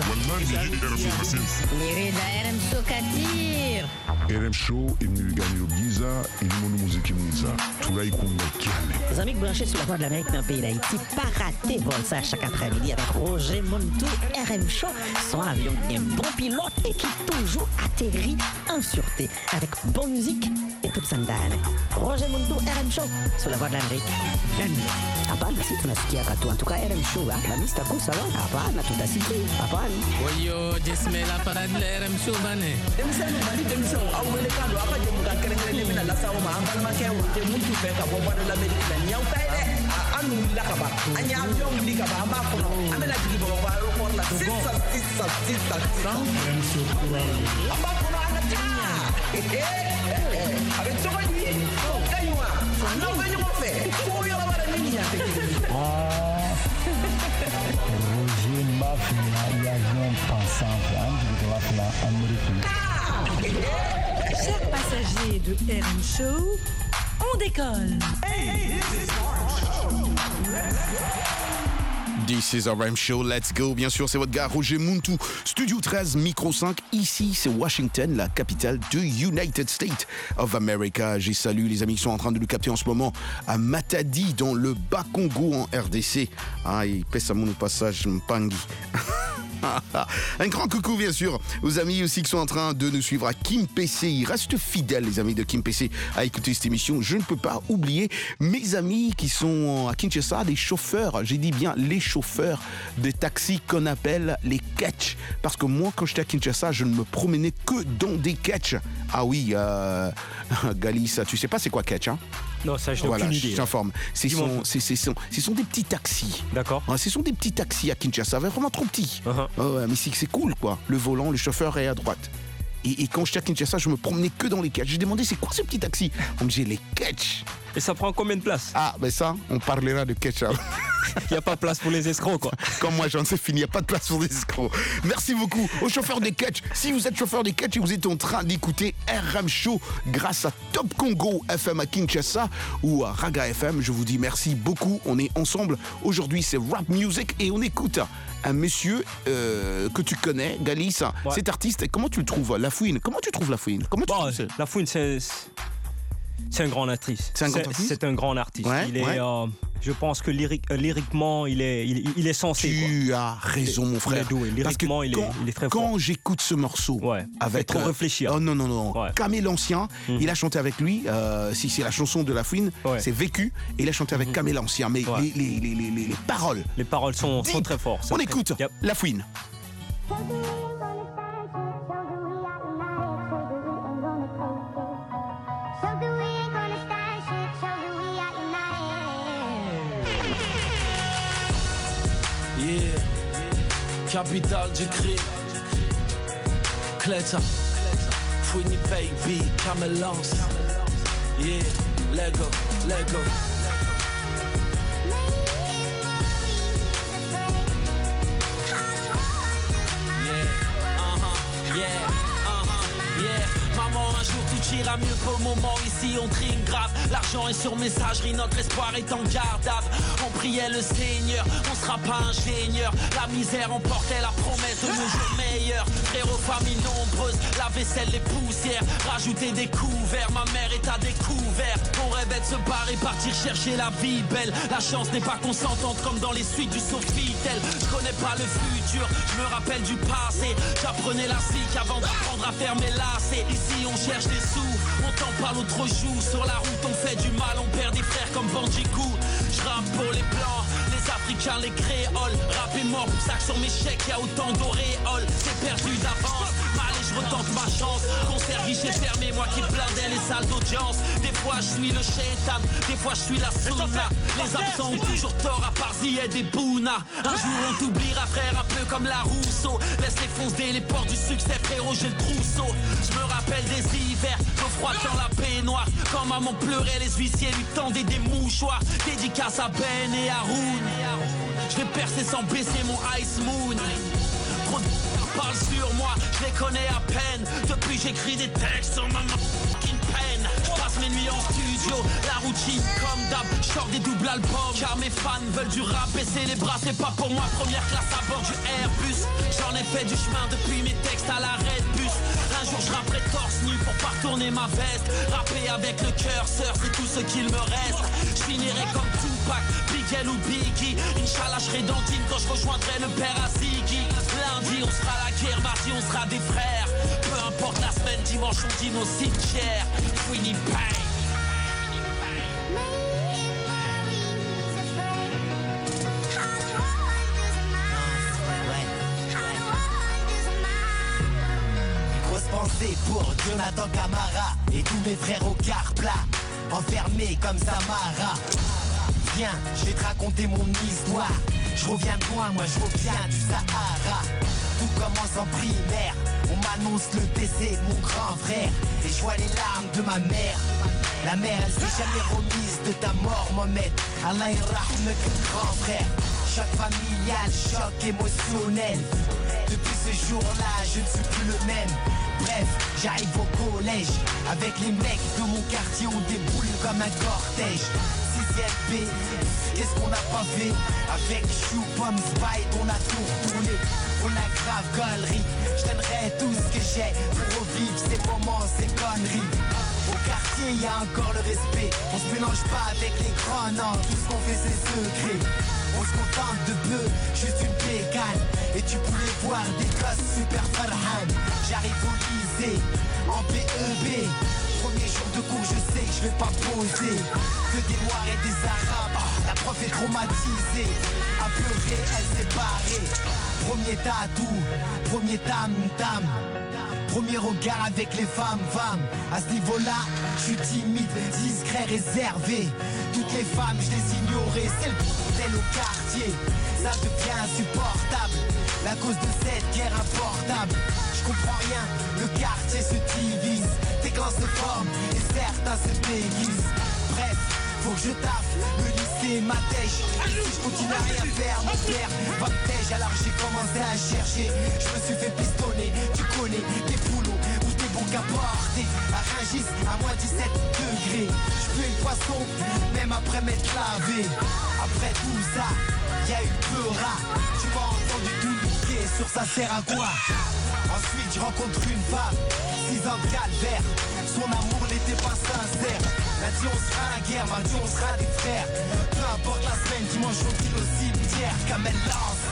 RM Show Katir. RM Show est venu gagner au Giza et le monde musique Mouza. Tout là, il compte les amis branchés sur la Voix de l'Amérique dans le pays d'Haïti, pas rater vol ça chaque après-midi avec Roger Montou. RM Show, son avion qui est un bon pilote et qui toujours atterrit en sûreté avec bonne musique et toute sandale. Roger Montou, RM Show sur la Voix de l'Amérique. Hapana, si tunasikia katu. En tout cas, RM Show, la mista kusa wa. Hapana, tutasikia. Hapana. Oyo, jismela para de RM Show bane. Demisano bali demisano awele kando apa je muka kere mina la sawo ma ambal ma kewo te muntu fe ka bobo de l'Amérique la nyaw tay de anu la ka ba anya avion li ka ba ma ko amela jigi bobo ba aéroport la sissa RM Show amba ko na ta avec toi lui kaywa non venyo mo fe ko yo la bara nini ya te Roger Mafia y avion pensant de la Amérique. Chers passagers de RM Show, on décolle. This is RM Show, let's go. Bien sûr, c'est votre gars Roger Montou, Studio 13, Micro 5. Ici, c'est Washington, la capitale du United States of America. J'ai salué les amis qui sont en train de nous capter en ce moment à Matadi, dans le Bas-Congo, en RDC. Ah, il pèse à mon passage, Mpangi. Un grand coucou bien sûr aux amis aussi qui sont en train de nous suivre à Kim PC. Ils restent fidèles les amis de Kim PC à écouter cette émission. Je ne peux pas oublier mes amis qui sont à Kinshasa, des chauffeurs, j'ai dit bien les chauffeurs de taxis qu'on appelle les ketch. Parce que moi quand j'étais à Kinshasa, je ne me promenais que dans des ketch. Ah oui, Galis, tu sais pas c'est quoi ketch hein? Non, ça je n'ai aucune idée. Je t'informe. Ce sont des petits taxis. D'accord. Ce sont des petits taxis à Kinshasa, vraiment trop petits. Mais c'est cool quoi. Le volant, le chauffeur est à droite. Et quand j'étais à Kinshasa, je me promenais que dans les ketch. J'ai demandé c'est quoi ce petit taxi? On me disait les ketch. Et ça prend combien de place? Ah, ben ça, on parlera de ketchup. Il n'y a pas de place pour les escrocs, quoi. Comme moi, j'en sais fini, il n'y a pas de place pour les escrocs. Merci beaucoup aux chauffeurs des ketch. Si vous êtes chauffeur des ketch et vous êtes en train d'écouter RM Show grâce à Top Congo FM à Kinshasa ou à Raga FM, je vous dis merci beaucoup. On est ensemble. Aujourd'hui, c'est Rap Music et on écoute un monsieur que tu connais, Galis. Ouais. Cet artiste, comment tu le trouves? La Fouine. Comment tu trouves La Fouine? La Fouine, c'est un grand artiste. C'est un grand artiste. Ouais, il est, je pense que lyriquement, il est censé. Tu as raison, mon frère. Il est doué. Lyriquement, il est très fort. Quand j'écoute ce morceau, avec trop réfléchir. Oh non. Ouais. Kamel Ancien, il a chanté avec lui. Si c'est la chanson de La Fouine, c'est Vécu. Et il a chanté avec Kamel Ancien. Mais les paroles. Les paroles sont très fortes. On écoute La Fouine. Yeah, capitale du crime. Cleta, Fouini baby, Camelance. Yeah, Lego. Yeah, maman un jour tu tout ira mieux pour le moment, ici on trime grave. L'argent est sur messagerie, notre espoir est en garde. On priait le Seigneur, on sera pas ingénieur. La misère emportait la promesse de nos jours meilleurs. Frères aux familles nombreuses, la vaisselle, les poussières, rajouter des couverts, ma mère est à découvert. On rêvait de se barrer, partir chercher la vie belle. La chance n'est pas consentante comme dans les suites du Sofitel. Je connais pas le futur, je me rappelle du passé. J'apprenais la zik avant d'apprendre à faire mes lacets. Ici on cherche des sous, on t'en parle autre jour. Sur la route on fait du mal, on perd des frères comme Bandicoot. Je rappe pour les blancs, les africains, les créoles. Rap est mort, pour ça que sur mes chèques y'a autant d'auréoles. C'est perdu d'avance, mal et je retente ma chance. Concert guichet fermé, moi qui blindais les salles d'audience. Des fois je suis le shaitan, des fois je suis la sunna. Les absents ont toujours tort à part Zied et Bouna. Un jour on t'oubliera frère, un peu comme la Rousseau. Laisse-les foncer les portes du succès frérot, j'ai le trousseau. Je me rappelle des hivers, l'eau froide dans la baignoire. Quand maman pleurait, les huissiers lui tendaient des mouchoirs. Dédicace à Ben et Haroun. Je vais percer sans baisser mon Ice Moon. Trop de parle sur moi, je les connais à peine. Depuis j'écris des textes sur ma fucking peine. Je passe mes nuits en studio, la routine comme d'hab. Je sors des doubles albums, car mes fans veulent du rap. Baisser les bras c'est pas pour moi, première classe à bord du Airbus. J'en ai fait du chemin depuis mes textes à l'arrêt de bus. Un jour je rapperai torse nu pour pas retourner ma veste. Rapper avec le cœur, sœur, c'est tout ce qu'il me reste. Je finirai comme Tupac, Big L ou Biggie. Inch'Allah je serai dentine quand je rejoindrai le père à Ziggy. Lundi on sera à la guerre, mardi on sera des frères. Peu importe la semaine, dimanche on dîne au cimetière. Winnipeg. Grosse pensée pour Jonathan Camara et tous mes frères au car plat, enfermés comme Samara. Viens, je vais te raconter mon histoire. Je reviens de loin, moi je reviens du Sahara. Tout commence en primaire, on m'annonce le décès de mon grand frère. Et je vois les larmes de ma mère. La mère elle s'est jamais remise de ta mort Mohamed. Allah irrahme que grand frère. Choc familial, choc émotionnel. Depuis ce jour-là, je ne suis plus le même. Bref, j'arrive au collège. Avec les mecs de mon quartier, on déboule comme un cortège. 6ème B, qu'est-ce qu'on n'a pas fait? Avec Chou, Pomme, Spite, on a tout retourné. On a grave galerie. Je donnerai tout ce que j'ai pour revivre ces moments, ces conneries. Au quartier, y a encore le respect. On se mélange pas avec les grands, non. Tout ce qu'on fait, c'est secret. On se contente de peu, juste une bécane. Et tu pouvais voir des gosses super farhan. J'arrive au lycée, en BEB. Premier jour de cours, je sais que je vais pas poser. Que des noirs et des arabes, la prof est traumatisée. À pleurer, elle s'est barrée. Premier tatou, premier tam-tam. Premier regard avec les femmes. À ce niveau-là, je suis timide, discret, réservé. Toutes les femmes, je les ignorais. C'est le bordel au quartier. Ça devient insupportable. La cause de cette guerre importable. Je comprends rien, le quartier se divise. Tes clans se forment et certains se déguisent. Bref, faut que je taffe, le lycée m'attèche. Si je continue à rien faire, mon père va me tèche. Alors j'ai commencé à chercher, je me suis fait pistonner. Tu connais des boulots ou des bons qu'à porter. À Rungis, à moins 17 degrés. Je pue le poisson, même après m'être lavé. Après tout ça, y'a eu Peura. Tu m'as entendu tout niquer, sur ça sert à quoi? Ensuite je rencontre une femme, 6 ans de calvaire. Son amour n'était pas sincère. Lundi on sera à la guerre, mardi on sera des frères. Peu importe la semaine, dimanche on dîne au cimetière. Comme elle lance,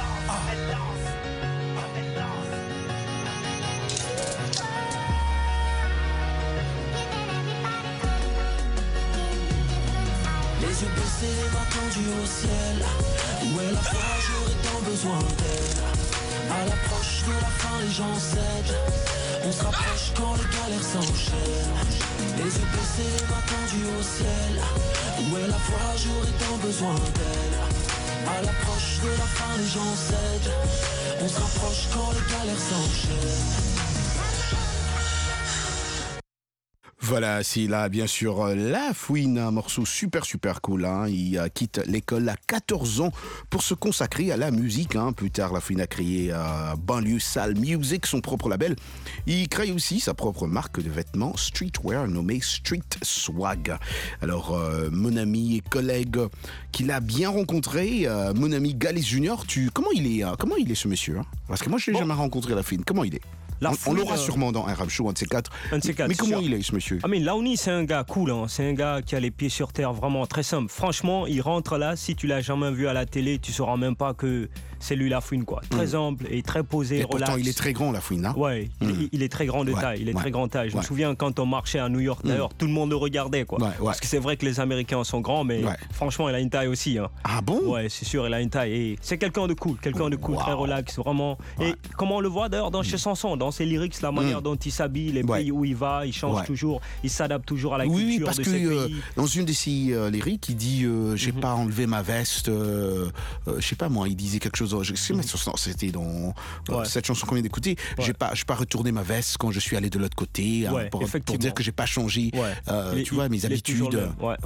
Les yeux baissés, les mains tendues au ciel. Où est la foi, j'aurais tant besoin d'elle. À l'approche de la fin, les gens cèdent. On se rapproche quand les galères s'enchaînent. Les yeux baissés, les mains tendues au ciel. Où est la foi, j'aurais tant besoin d'elle. À l'approche de la fin, les gens cèdent. On se rapproche quand les galères s'enchaînent. Voilà, c'est là, bien sûr, La Fouine, un morceau super cool. Hein. Il quitte l'école à 14 ans pour se consacrer à la musique. Hein. Plus tard, La Fouine a créé Banlieue Sale Music, son propre label. Il crée aussi sa propre marque de vêtements streetwear nommée Street Swag. Alors, mon ami et collègue qu'il a bien rencontré, mon ami Galis Junior, comment il est ce monsieur, hein? Parce que moi, je n'ai jamais rencontré La Fouine. Comment il est? On l'aura sûrement dans un rap show, un de ces quatre. Mais comment il est, ce monsieur? Laouni, c'est un gars cool. Hein. C'est un gars qui a les pieds sur terre, vraiment très simple. Franchement, il rentre là. Si tu l'as jamais vu à la télé, tu sauras même pas que c'est lui La Fouine, quoi. Très humble et très posé, et relax. Pourtant, il est très grand, La Fouine. Hein? Ouais, il est très grand de taille. Il est très grand taille. Je me souviens quand on marchait à New York, d'ailleurs, tout le monde le regardait, quoi. Parce que c'est vrai que les Américains sont grands, mais franchement, il a une taille aussi. Hein. Ah bon? Ouais, c'est sûr, il a une taille. Et c'est quelqu'un de cool, très relax, vraiment. Et comment on le voit d'ailleurs dans ses chansons, dans ses lyrics, la manière dont il s'habille, les pays où il va, il change toujours, il s'adapte toujours à la culture de ses pays. Dans une de ses lyrics, il dit j'ai pas enlevé ma veste, je sais pas moi, il disait quelque chose, c'était dans cette chanson qu'on vient d'écouter, j'ai pas retourné ma veste quand je suis allé de l'autre côté, pour dire que j'ai pas changé, tu vois, mes habitudes.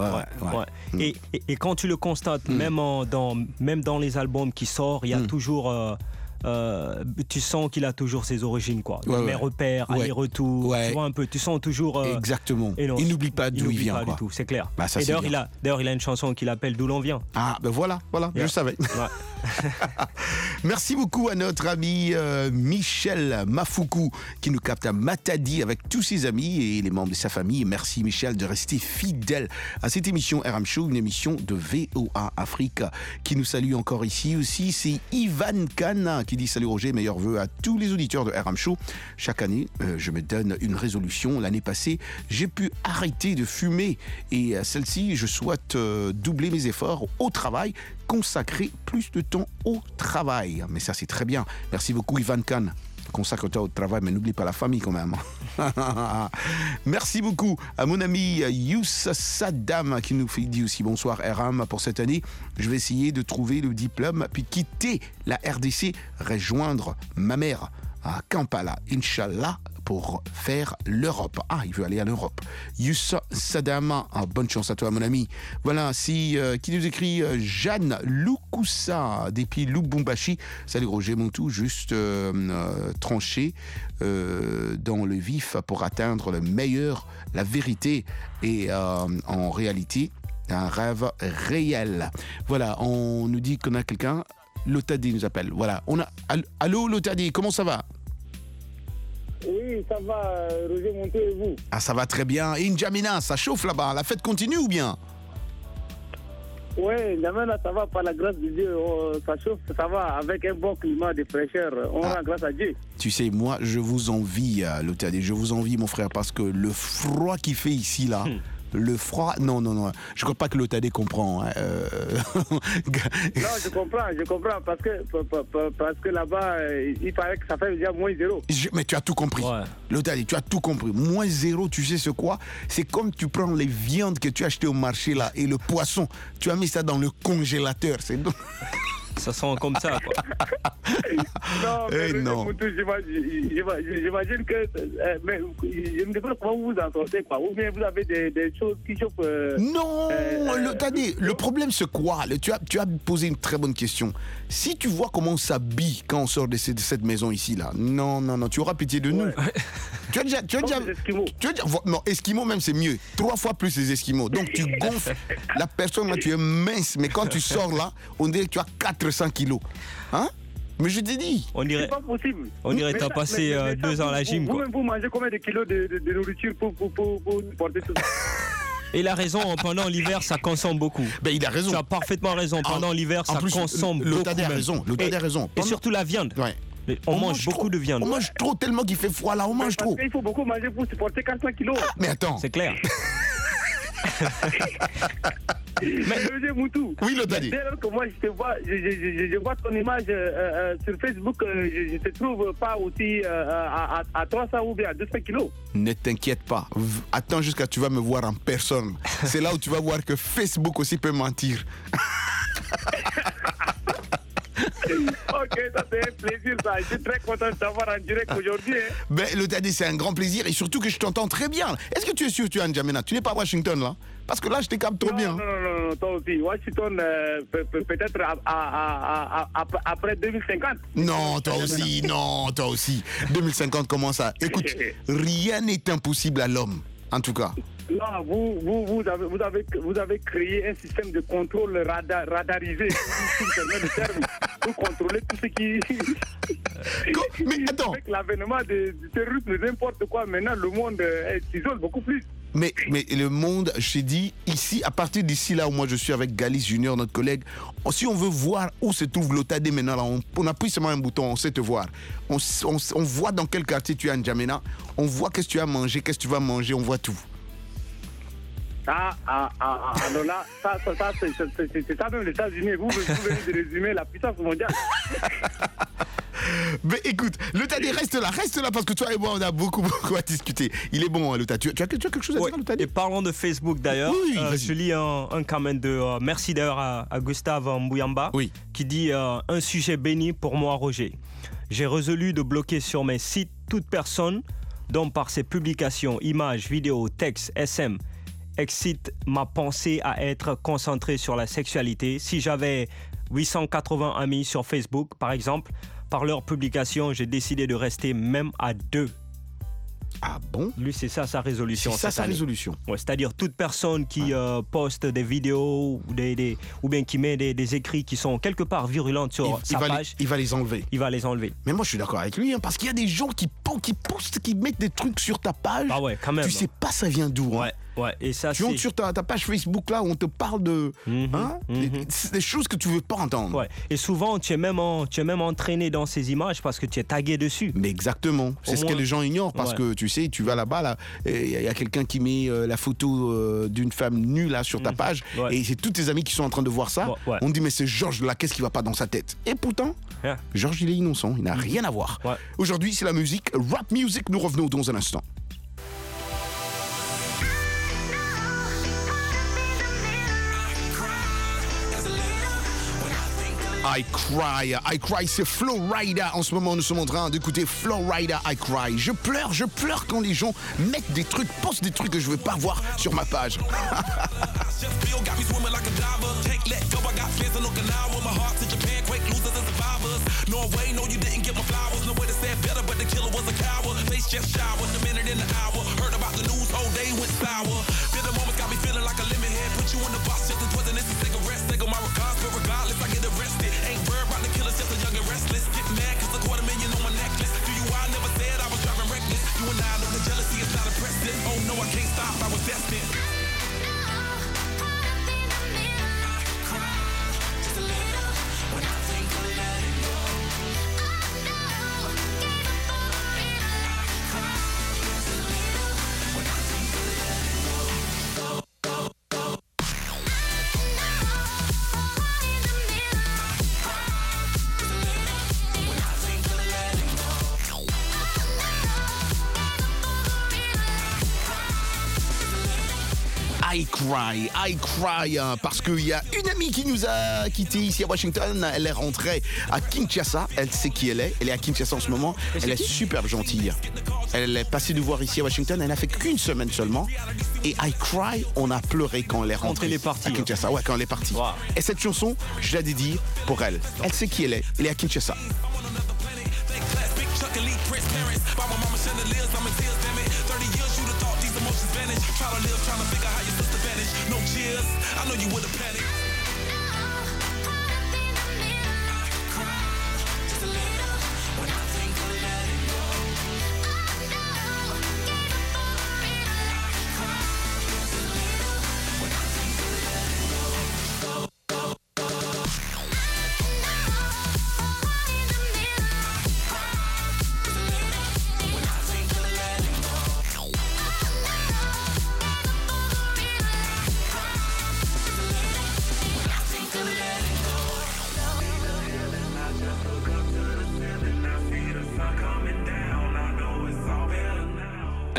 Et quand tu le constates, même dans les albums qui sortent, il y a toujours tu sens qu'il a toujours ses origines, quoi. Mes repères, aller-retour, tu vois un peu, tu sens toujours. Exactement. Il n'oublie pas d'où il vient, quoi. Du tout, c'est clair. Bah, ça, et d'ailleurs, il a une chanson qu'il appelle D'où l'on vient. Ah, ben voilà, je savais. Merci beaucoup à notre ami Michel Mafoukou qui nous capte à Matadi avec tous ses amis et les membres de sa famille. Merci Michel de rester fidèle à cette émission RM Show, une émission de VOA Afrique qui nous salue encore ici aussi. C'est Ivan Khan qui dit salut Roger, meilleurs vœux à tous les auditeurs de RM Show. Chaque année, je me donne une résolution. L'année passée, j'ai pu arrêter de fumer et celle-ci, je souhaite doubler mes efforts au travail, consacrer plus de temps au travail. Mais ça, c'est très bien. Merci beaucoup Ivan Khan. Consacre-toi au travail, mais n'oublie pas la famille quand même. Merci beaucoup à mon ami Youssa Saddam qui nous dit aussi bonsoir RM pour cette année. Je vais essayer de trouver le diplôme puis quitter la RDC, rejoindre ma mère à Kampala, Inch'Allah, pour faire l'Europe. Ah, il veut aller à l'Europe. Youssa Saddam, bonne chance à toi, mon ami. Voilà, qui nous écrit Jeanne Loukoussa, depuis Lubumbashi. Salut Roger Montou, juste tranché dans le vif pour atteindre le meilleur, la vérité et en réalité, un rêve réel. Voilà, on nous dit qu'on a quelqu'un. Lotadi nous appelle. Voilà, allô Lotadi, comment ça va? Oui, ça va, Roger Monté et vous? Ah, ça va très bien. Et N'Djamena, ça chauffe là-bas. La fête continue ou bien? Oui, N'Djamena, ça va, par la grâce de Dieu. Ça chauffe, ça va, avec un bon climat de fraîcheur. On rend grâce à Dieu. Tu sais, moi, je vous envie, Lotadi. Je vous envie, mon frère, parce que le froid qu'il fait ici, là... Le froid, non. Je crois pas que l'Otadé comprend. Hein. Non, je comprends, parce que là-bas, il paraît que ça fait déjà moins 0. Mais tu as tout compris. L'Otadé, tu as tout compris. Moins 0, tu sais ce quoi? C'est comme tu prends les viandes que tu as achetées au marché là et le poisson, tu as mis ça dans le congélateur. C'est ça sent comme ça, quoi. Non, mais j'imagine que... mais je me demande comment vous vous en sortez, quoi. Ou bien vous avez des choses qui chauffent... Non, le problème c'est quoi? Tu as posé une très bonne question. Si tu vois comment on s'habille quand on sort de cette maison ici, là, non, tu auras pitié de nous. Tu as déjà... Non, Esquimaux même c'est mieux. 3 fois plus les Esquimaux. Donc tu gonfles. La personne là, tu es mince. Mais quand tu sors là, on dirait que tu as 400 kilos. Hein? Mais je t'ai dit. C'est pas possible. On dirait que tu as passé 2 ans à la gym. Vous mangez combien de kilos de nourriture pour porter tout ça? Et il a raison, pendant l'hiver, ça consomme beaucoup. Ben, il a raison. Tu as parfaitement raison. Pendant l'hiver, ça consomme beaucoup. L'Otadé a raison. Et surtout la viande. Ouais. On mange beaucoup de viande. On mange trop tellement qu'il fait froid là. On mange trop. Il faut beaucoup manger pour supporter 400 kilos. Mais attends. C'est clair. Mais Moutou, oui, Lotadi. Dès lors que moi je te vois, je vois ton image sur Facebook, je te trouve pas aussi à 300 ou bien à 200 kilos. Ne t'inquiète pas. Attends jusqu'à tu vas me voir en personne. C'est là où tu vas voir que Facebook aussi peut mentir. Ok, ça c'est un plaisir ça. Je suis très content de t'avoir en direct aujourd'hui. Hein. Ben, Lotadé, c'est un grand plaisir et surtout que je t'entends très bien. Est-ce que tu es sûr que tu es à N'Djamena? Tu n'es pas à Washington là? Parce que là, je te capte trop bien. Non, toi aussi. Washington, peut-être après 2050. Non, toi aussi. 2050, comment ça? Écoute, rien n'est impossible à l'homme, en tout cas. Là, vous avez créé un système de contrôle radarisé, si vous permettez le terme, pour contrôler tout ce qui... Mais attends. Avec l'avènement du terrorisme, n'importe quoi, maintenant, le monde s'isole beaucoup plus. Mais le monde, je t'ai dit, ici, à partir d'ici là où moi je suis avec Galis Junior, notre collègue, si on veut voir où se trouve Lotadé maintenant, là, on appuie seulement un bouton, on sait te voir. On voit dans quel quartier tu es à N'Djamena, on voit qu'est-ce que tu as mangé, qu'est-ce que tu vas manger, on voit tout. Alors là, ça c'est ça même les États-Unis. Vous venez de résumer la puissance mondiale. Mais écoute, Lotadé, reste là parce que toi et moi on a beaucoup à discuter. Il est bon, Lotadé. Tu as quelque chose à dire, Lotadé? Et parlons de Facebook d'ailleurs. Oui, je lis un comment de merci d'ailleurs à Gustave Mbouyamba qui dit un sujet béni pour moi, Roger. J'ai résolu de bloquer sur mes sites toute personne dont par ses publications, images, vidéos, textes, SM excite ma pensée à être concentrée sur la sexualité. Si j'avais 880 amis sur Facebook, par exemple, par leur publication, j'ai décidé de rester même à 2. Ah bon? Lui, c'est ça sa résolution. C'est ça sa résolution. Ouais, c'est-à-dire toute personne qui poste des vidéos ou bien qui met des écrits qui sont quelque part virulents sur sa page. Il va les enlever. Il va les enlever. Mais moi, je suis d'accord avec lui, parce qu'il y a des gens qui postent, qui mettent des trucs sur ta page. Ah ouais, quand même. Tu sais pas ça vient d'où. Ouais. Ouais, et ça, tu entres sur ta page Facebook là où on te parle de des choses que tu veux pas entendre. Ouais. Et souvent tu es même entraîné dans ces images parce que tu es tagué dessus. Mais exactement. C'est ce que les gens ignorent parce que tu sais, tu vas là-bas là, il y a quelqu'un qui met la photo d'une femme nue là sur ta page et c'est tous tes amis qui sont en train de voir ça. On dit mais c'est Georges là, qu'est-ce qui va pas dans sa tête? Et pourtant, Georges il est innocent, il n'a rien à voir. Aujourd'hui c'est la musique, rap music, nous revenons dans un instant. I Cry, c'est Flow Rider. En ce moment, nous sommes en train d'écouter Flow Rider, I Cry. Je pleure quand les gens mettent des trucs, postent des trucs que je veux pas voir sur ma page. I Cry, parce qu'il y a une amie qui nous a quittés ici à Washington. Elle est rentrée à Kinshasa. Elle sait qui elle est. Elle est à Kinshasa en ce moment. Elle est super gentille. Elle est passée nous voir ici à Washington. Elle n'a fait qu'une semaine seulement. Et I Cry, on a pleuré quand elle est rentrée. Elle est partie, à Kinshasa. Ouais, quand elle est partie. Wow. Et cette chanson, je la dédie pour elle. Elle sait qui elle est. Elle est à Kinshasa. I know you would have panicked.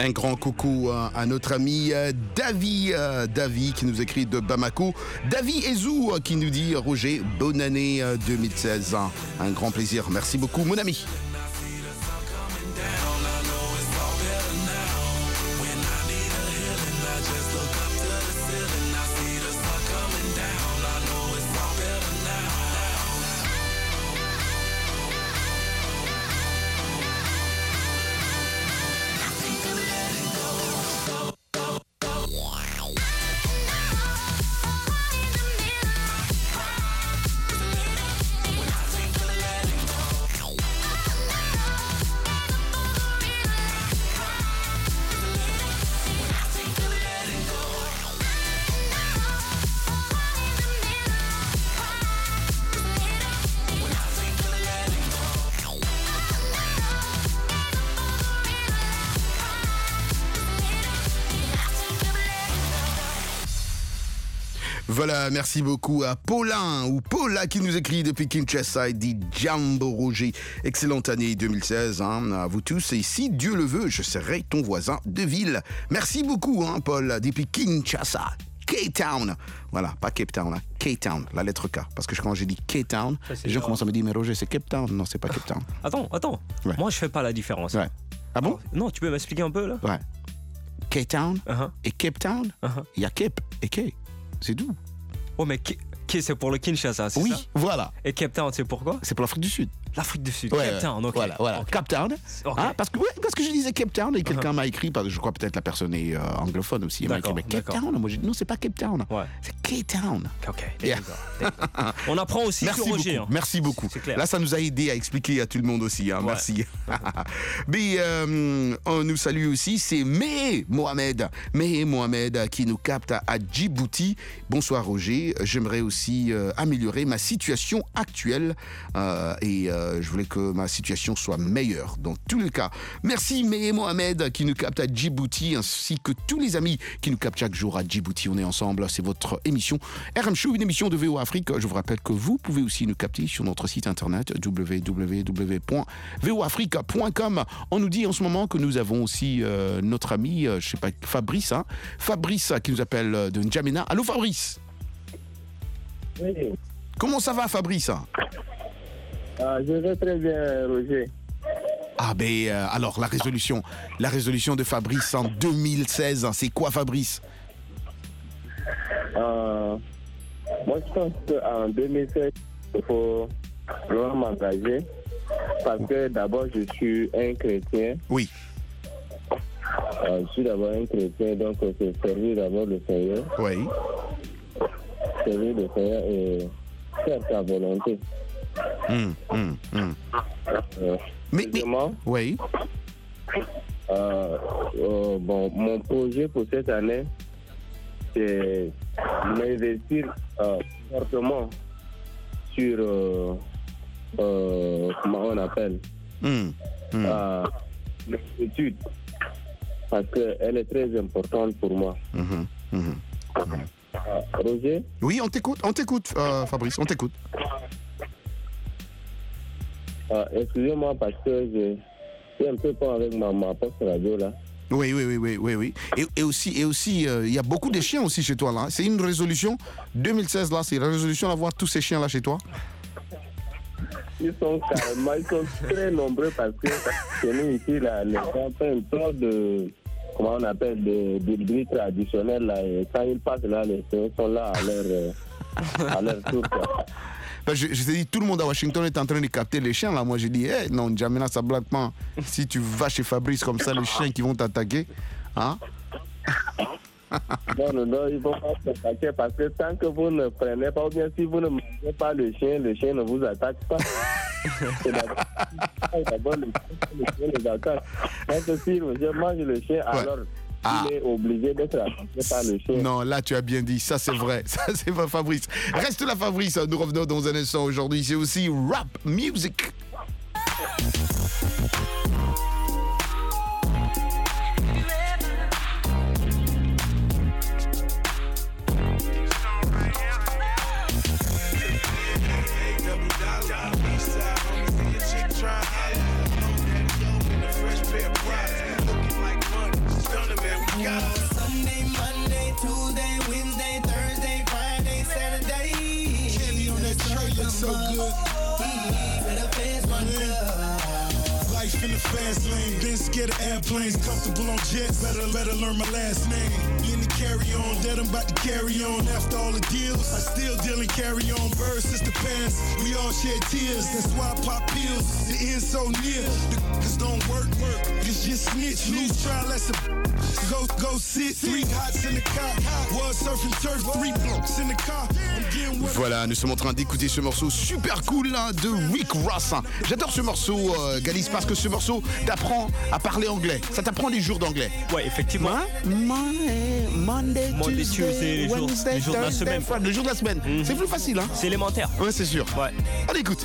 Un grand coucou à notre ami Davy qui nous écrit de Bamako. Davy Ezou qui nous dit Roger, bonne année 2016. Un grand plaisir. Merci beaucoup mon ami. Voilà, merci beaucoup à Paulin ou Paula qui nous écrit depuis Kinshasa et dit Jambo Roger. Excellente année 2016 à vous tous et si Dieu le veut, je serai ton voisin de ville. Merci beaucoup Paul depuis Kinshasa. K-Town. Voilà, pas Cape Town, K-Town, la lettre K. Parce que quand j'ai dit K-Town, les gens commencent à me dire mais Roger, c'est Cape Town. Non, c'est pas Cape Town. Attends. Ouais. Moi, je fais pas la différence. Ouais. Ah bon? Non, tu peux m'expliquer un peu là? Ouais. K-Town et Cape Town, il y a Cape et K. C'est tout. Oh, mais K c'est pour le Kinshasa, c'est ça? Oui, voilà. Et Cape Town, c'est pourquoi? C'est pour l'Afrique du Sud. L'Afrique du Sud, ouais, Cape Town, ok. Voilà. Okay. Cape Town. Okay. Parce que je disais Cape Town et quelqu'un m'a écrit, parce que je crois peut-être la personne est anglophone aussi. Il m'a écrit, mais Cape Town? Moi j'ai dit non, c'est pas Cape Town. Ouais. C'est K-Town. Ok. Yeah. On apprend aussi sur Roger. Merci beaucoup. Là, ça nous a aidé à expliquer à tout le monde aussi. Ouais. Merci. Mais on nous salue aussi, c'est Mehé Mohamed qui nous capte à Djibouti. Bonsoir Roger. J'aimerais aussi améliorer ma situation actuelle et je voulais que ma situation soit meilleure dans tous les cas. Merci Mehé Mohamed qui nous capte à Djibouti ainsi que tous les amis qui nous captent chaque jour à Djibouti. On est ensemble, c'est votre émission RM Show, une émission de VOA Afrique. Je vous rappelle que vous pouvez aussi nous capter sur notre site internet www.voafrique.com. On nous dit en ce moment que nous avons aussi notre ami, Fabrice qui nous appelle de N'Djamena. Allô Fabrice? Oui. Comment ça va Fabrice? Je vais très bien Roger. Ah ben alors la résolution de Fabrice en 2016, c'est quoi Fabrice? Moi je pense qu'en 2016 il faut vraiment m'engager parce que d'abord je suis un chrétien. Oui. Je suis d'abord un chrétien, donc c'est servir d'abord le Seigneur. Oui. Servir le Seigneur et faire sa volonté. Mais oui. Bon, mon projet pour cette année, c'est m'investir fortement sur comment on appelle l'étude, parce qu'elle est très importante pour moi. Roger? Oui, on t'écoute, Fabrice, on t'écoute. Excusez-moi parce que j'ai un peu peur avec ma poste radio là. Oui. Et aussi, il y a beaucoup de chiens aussi chez toi là. C'est une résolution 2016 là, c'est la résolution d'avoir tous ces chiens là chez toi. Ils sont très nombreux parce que chez nous ici là, les gens prennent trop de, comment on appelle, de bruit traditionnel là. Et quand ils passent là, les chiens sont là à leur tour. Je t'ai dit, tout le monde à Washington est en train de capter les chiens. Là, moi, j'ai dit, non, N'Djamena, ça blague pas. Si tu vas chez Fabrice comme ça, les chiens qui vont t'attaquer. Hein? Non, ils vont pas t'attaquer parce que tant que vous ne prenez pas, ou bien si vous ne mangez pas le chien ne vous attaque pas. D'abord, le chien les attaque. Donc, si je mange le chien, alors... Il est obligé d'être attaqué par le chien. Non, là tu as bien dit, ça c'est vrai. Ça c'est vrai Fabrice. Reste là Fabrice, nous revenons dans un instant aujourd'hui. C'est aussi rap music. so good. Life in the fast lane, been scared of airplanes, comfortable on jets, better learn my last name. In the carry-on, that I'm about to carry on. After all the deals, I still deal and carry on. Birds since the past, we all shed tears. That's why I pop pills, the end's so near. The cause don't work, it's just snitch. Lose trial, that's a go sit. 3 hots in the car, was surfing turf, 3 blocks in the car. Voilà, nous sommes en train d'écouter ce morceau super cool hein, de Rick Ross. J'adore ce morceau, Galis, parce que ce morceau t'apprend à parler anglais. Ça t'apprend des jours d'anglais. Ouais, effectivement. Monday, Tuesday, les jours de la semaine. Le jour de la semaine. C'est plus facile, hein. C'est élémentaire. Ouais, c'est sûr. Ouais. Allez, écoute.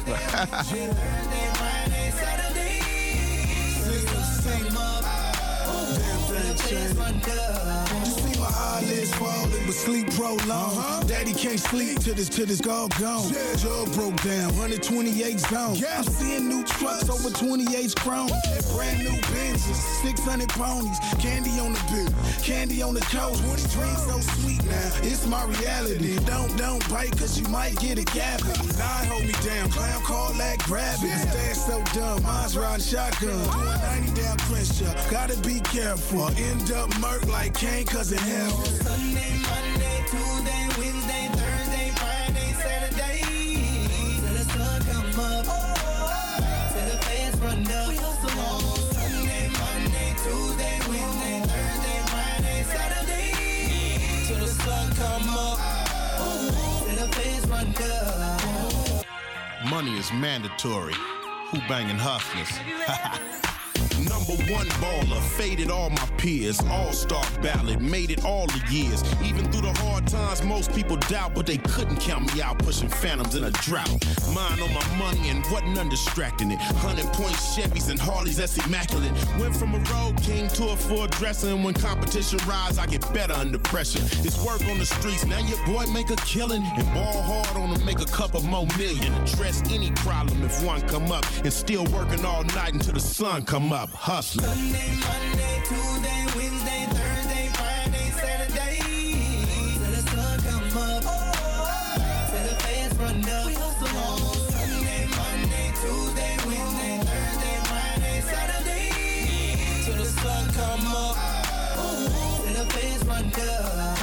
Eyelids falling, but sleep prolonged. Daddy can't sleep till this all gone. Jug broke down, 128's gone. I'm seeing new trucks over 28's chrome. And brand new Benzes, 600 ponies. Candy on the bill, candy on the coast. When he dreams so sweet now, it's my reality. Don't bite, cause you might get a cavity. Lie hold me down, clown call that grab it. The stash so dumb, mine's riding shotgun. Doing 90 down pressure, gotta be careful. End up murk like Kane, cause it hell. Sunday, Monday, Tuesday, Wednesday, Thursday, Friday, Saturday. Till the sun come up, till the fans run up. We hustle on Sunday, Monday, Tuesday, Wednesday, Thursday, Friday, Saturday. Till the sun come up, till the fans run up. Money is mandatory. Who banging hustlers? Number one baller, faded all my peers. All-star ballot, made it all the years. Even through the hard times, most people doubt, but they couldn't count me out, pushing phantoms in a drought. Mind on my money and wasn't undistracting it. 100-point Chevys and Harleys, that's immaculate. Went from a road king to a full dresser, and when competition rise, I get better under pressure. It's work on the streets, now your boy make a killing, and ball hard on to make a couple more million. Address any problem if one come up, and still working all night until the sun come up. Hustling. Sunday, Monday, Tuesday, Wednesday, Thursday, Friday, Saturday. Till the sun come up, till the fans run up. We hustle on Sunday, Monday, Tuesday, Wednesday, Thursday, Friday, Saturday. Till the sun come up, till the fans run up.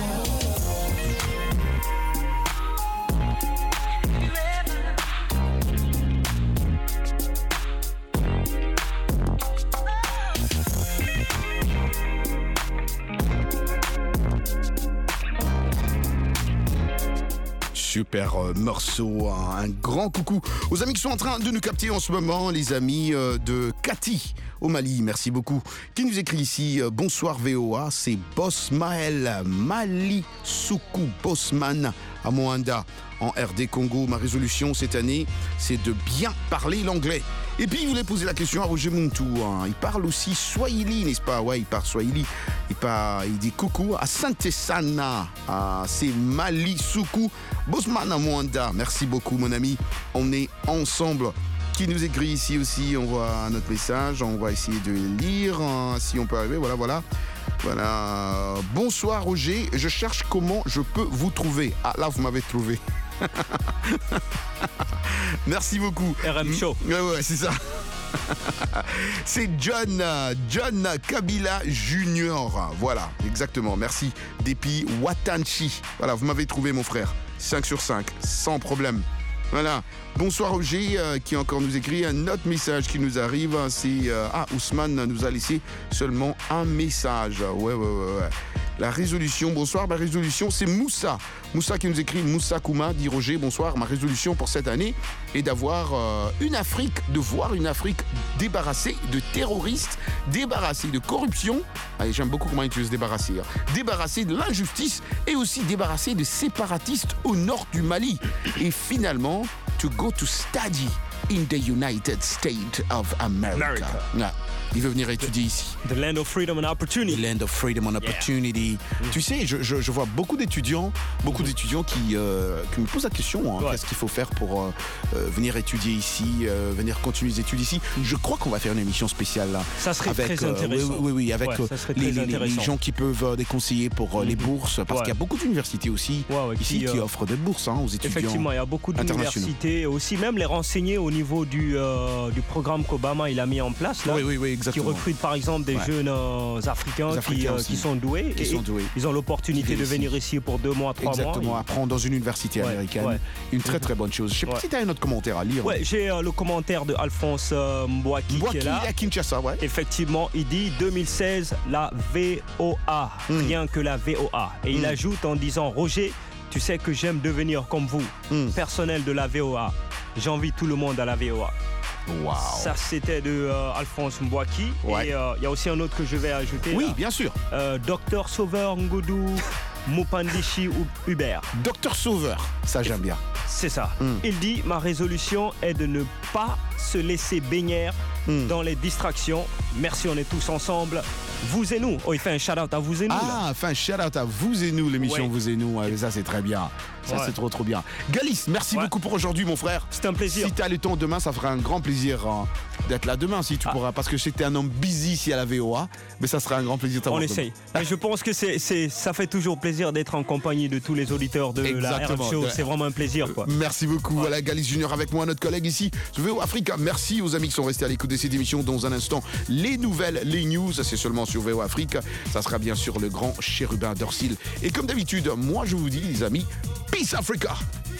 Super morceau, un grand coucou aux amis qui sont en train de nous capter en ce moment, les amis de Cathy au Mali, merci beaucoup, qui nous écrit ici, bonsoir VOA, c'est Boss Maël Mali Soukou Bossman à Moanda en RD Congo. Ma résolution cette année, c'est de bien parler l'anglais. Et puis, il voulait poser la question à Roger Muntu. Hein. Il parle aussi Swahili, n'est-ce pas? Ouais, il parle Swahili. Il dit coucou à Santesana. C'est Mali Soukou Bosman à Moanda. Merci beaucoup, mon ami. On est ensemble. Qui nous écrit ici aussi, on voit notre message. On va essayer de lire, hein, si on peut arriver. Voilà. Bonsoir, Roger. Je cherche comment je peux vous trouver. Ah, là, vous m'avez trouvé. Merci beaucoup. RM Show. Ouais, c'est ça. C'est John Kabila Junior. Voilà, exactement. Merci. Depi Watanchi. Voilà, vous m'avez trouvé, mon frère. 5 sur 5, sans problème. Voilà. Bonsoir Roger, qui encore nous écrit un autre message qui nous arrive. C'est Ousmane nous a laissé seulement un message. Ouais. La résolution, bonsoir, ma résolution c'est Moussa qui nous écrit, Moussa Kouma, dit Roger, bonsoir, ma résolution pour cette année est de voir une Afrique débarrassée de terroristes, débarrassée de corruption, allez, j'aime beaucoup comment il utilise débarrassée, débarrassée de l'injustice et aussi débarrassée de séparatistes au nord du Mali. Et finalement, to go to study in the United States of America. Il veut venir étudier ici. The land of freedom and opportunity. The land of freedom and opportunity. Tu sais, je vois beaucoup d'étudiants qui me posent la question, qu'est-ce qu'il faut faire pour venir étudier ici, venir continuer les études ici. Je crois qu'on va faire une émission spéciale là. Ça serait très intéressant. Oui, avec les gens qui peuvent les conseiller pour les bourses, parce qu'il y a beaucoup d'universités aussi ici qui offrent des bourses aux étudiants. Effectivement, il y a beaucoup d'universités, aussi même les renseigner au niveau du programme qu'Obama il a mis en place là, qui recrute par exemple des jeunes Africains qui sont doués. Ils ont l'opportunité de venir ici pour 2 mois, 3 mois. Exactement, apprendre dans une université américaine. Une très très bonne chose. Je sais pas si tu as un autre commentaire à lire. J'ai le commentaire de Alphonse Mbouaki qui est là. À Kinshasa, Effectivement, il dit 2016, la VOA, rien que la VOA. Et il ajoute en disant, Roger, tu sais que j'aime devenir comme vous, personnel de la VOA. J'envie tout le monde à la VOA. Wow. Ça, c'était de Alphonse Mbouaki. Et il y a aussi un autre que je vais ajouter. Oui, là. bien sûr. Docteur Sauveur Ngodou Mupandishi Hubert. Docteur Sauveur, ça j'aime bien. C'est ça. Il dit, ma résolution est de ne pas se laisser baigner dans les distractions. Merci, on est tous ensemble. Vous et nous. Il fait un shout-out à vous et nous. Il fait un shout-out à vous et nous, l'émission Vous et nous. Ça, c'est très bien. Ça, c'est trop bien. Galis, merci beaucoup pour aujourd'hui, mon frère. C'était un plaisir. Si tu as le temps demain, ça fera un grand plaisir d'être là demain, si tu pourras. Parce que je sais que tu es un homme busy ici à la VOA, mais ça sera un grand plaisir de t'avoir. On essaye. Mais je pense que ça fait toujours plaisir d'être en compagnie de tous les auditeurs de la RM Show. C'est vraiment un plaisir, quoi. Merci beaucoup. Voilà, Galis Junior avec moi, notre collègue ici, VO Africa. Merci aux amis qui sont restés à l'écoute de cette émission. Dans un instant, les nouvelles, les news, c'est seulement sur VO Afrique. Ça sera bien sûr le grand Chérubin Dorsil. Et comme d'habitude, moi je vous dis, les amis, Peace Africa!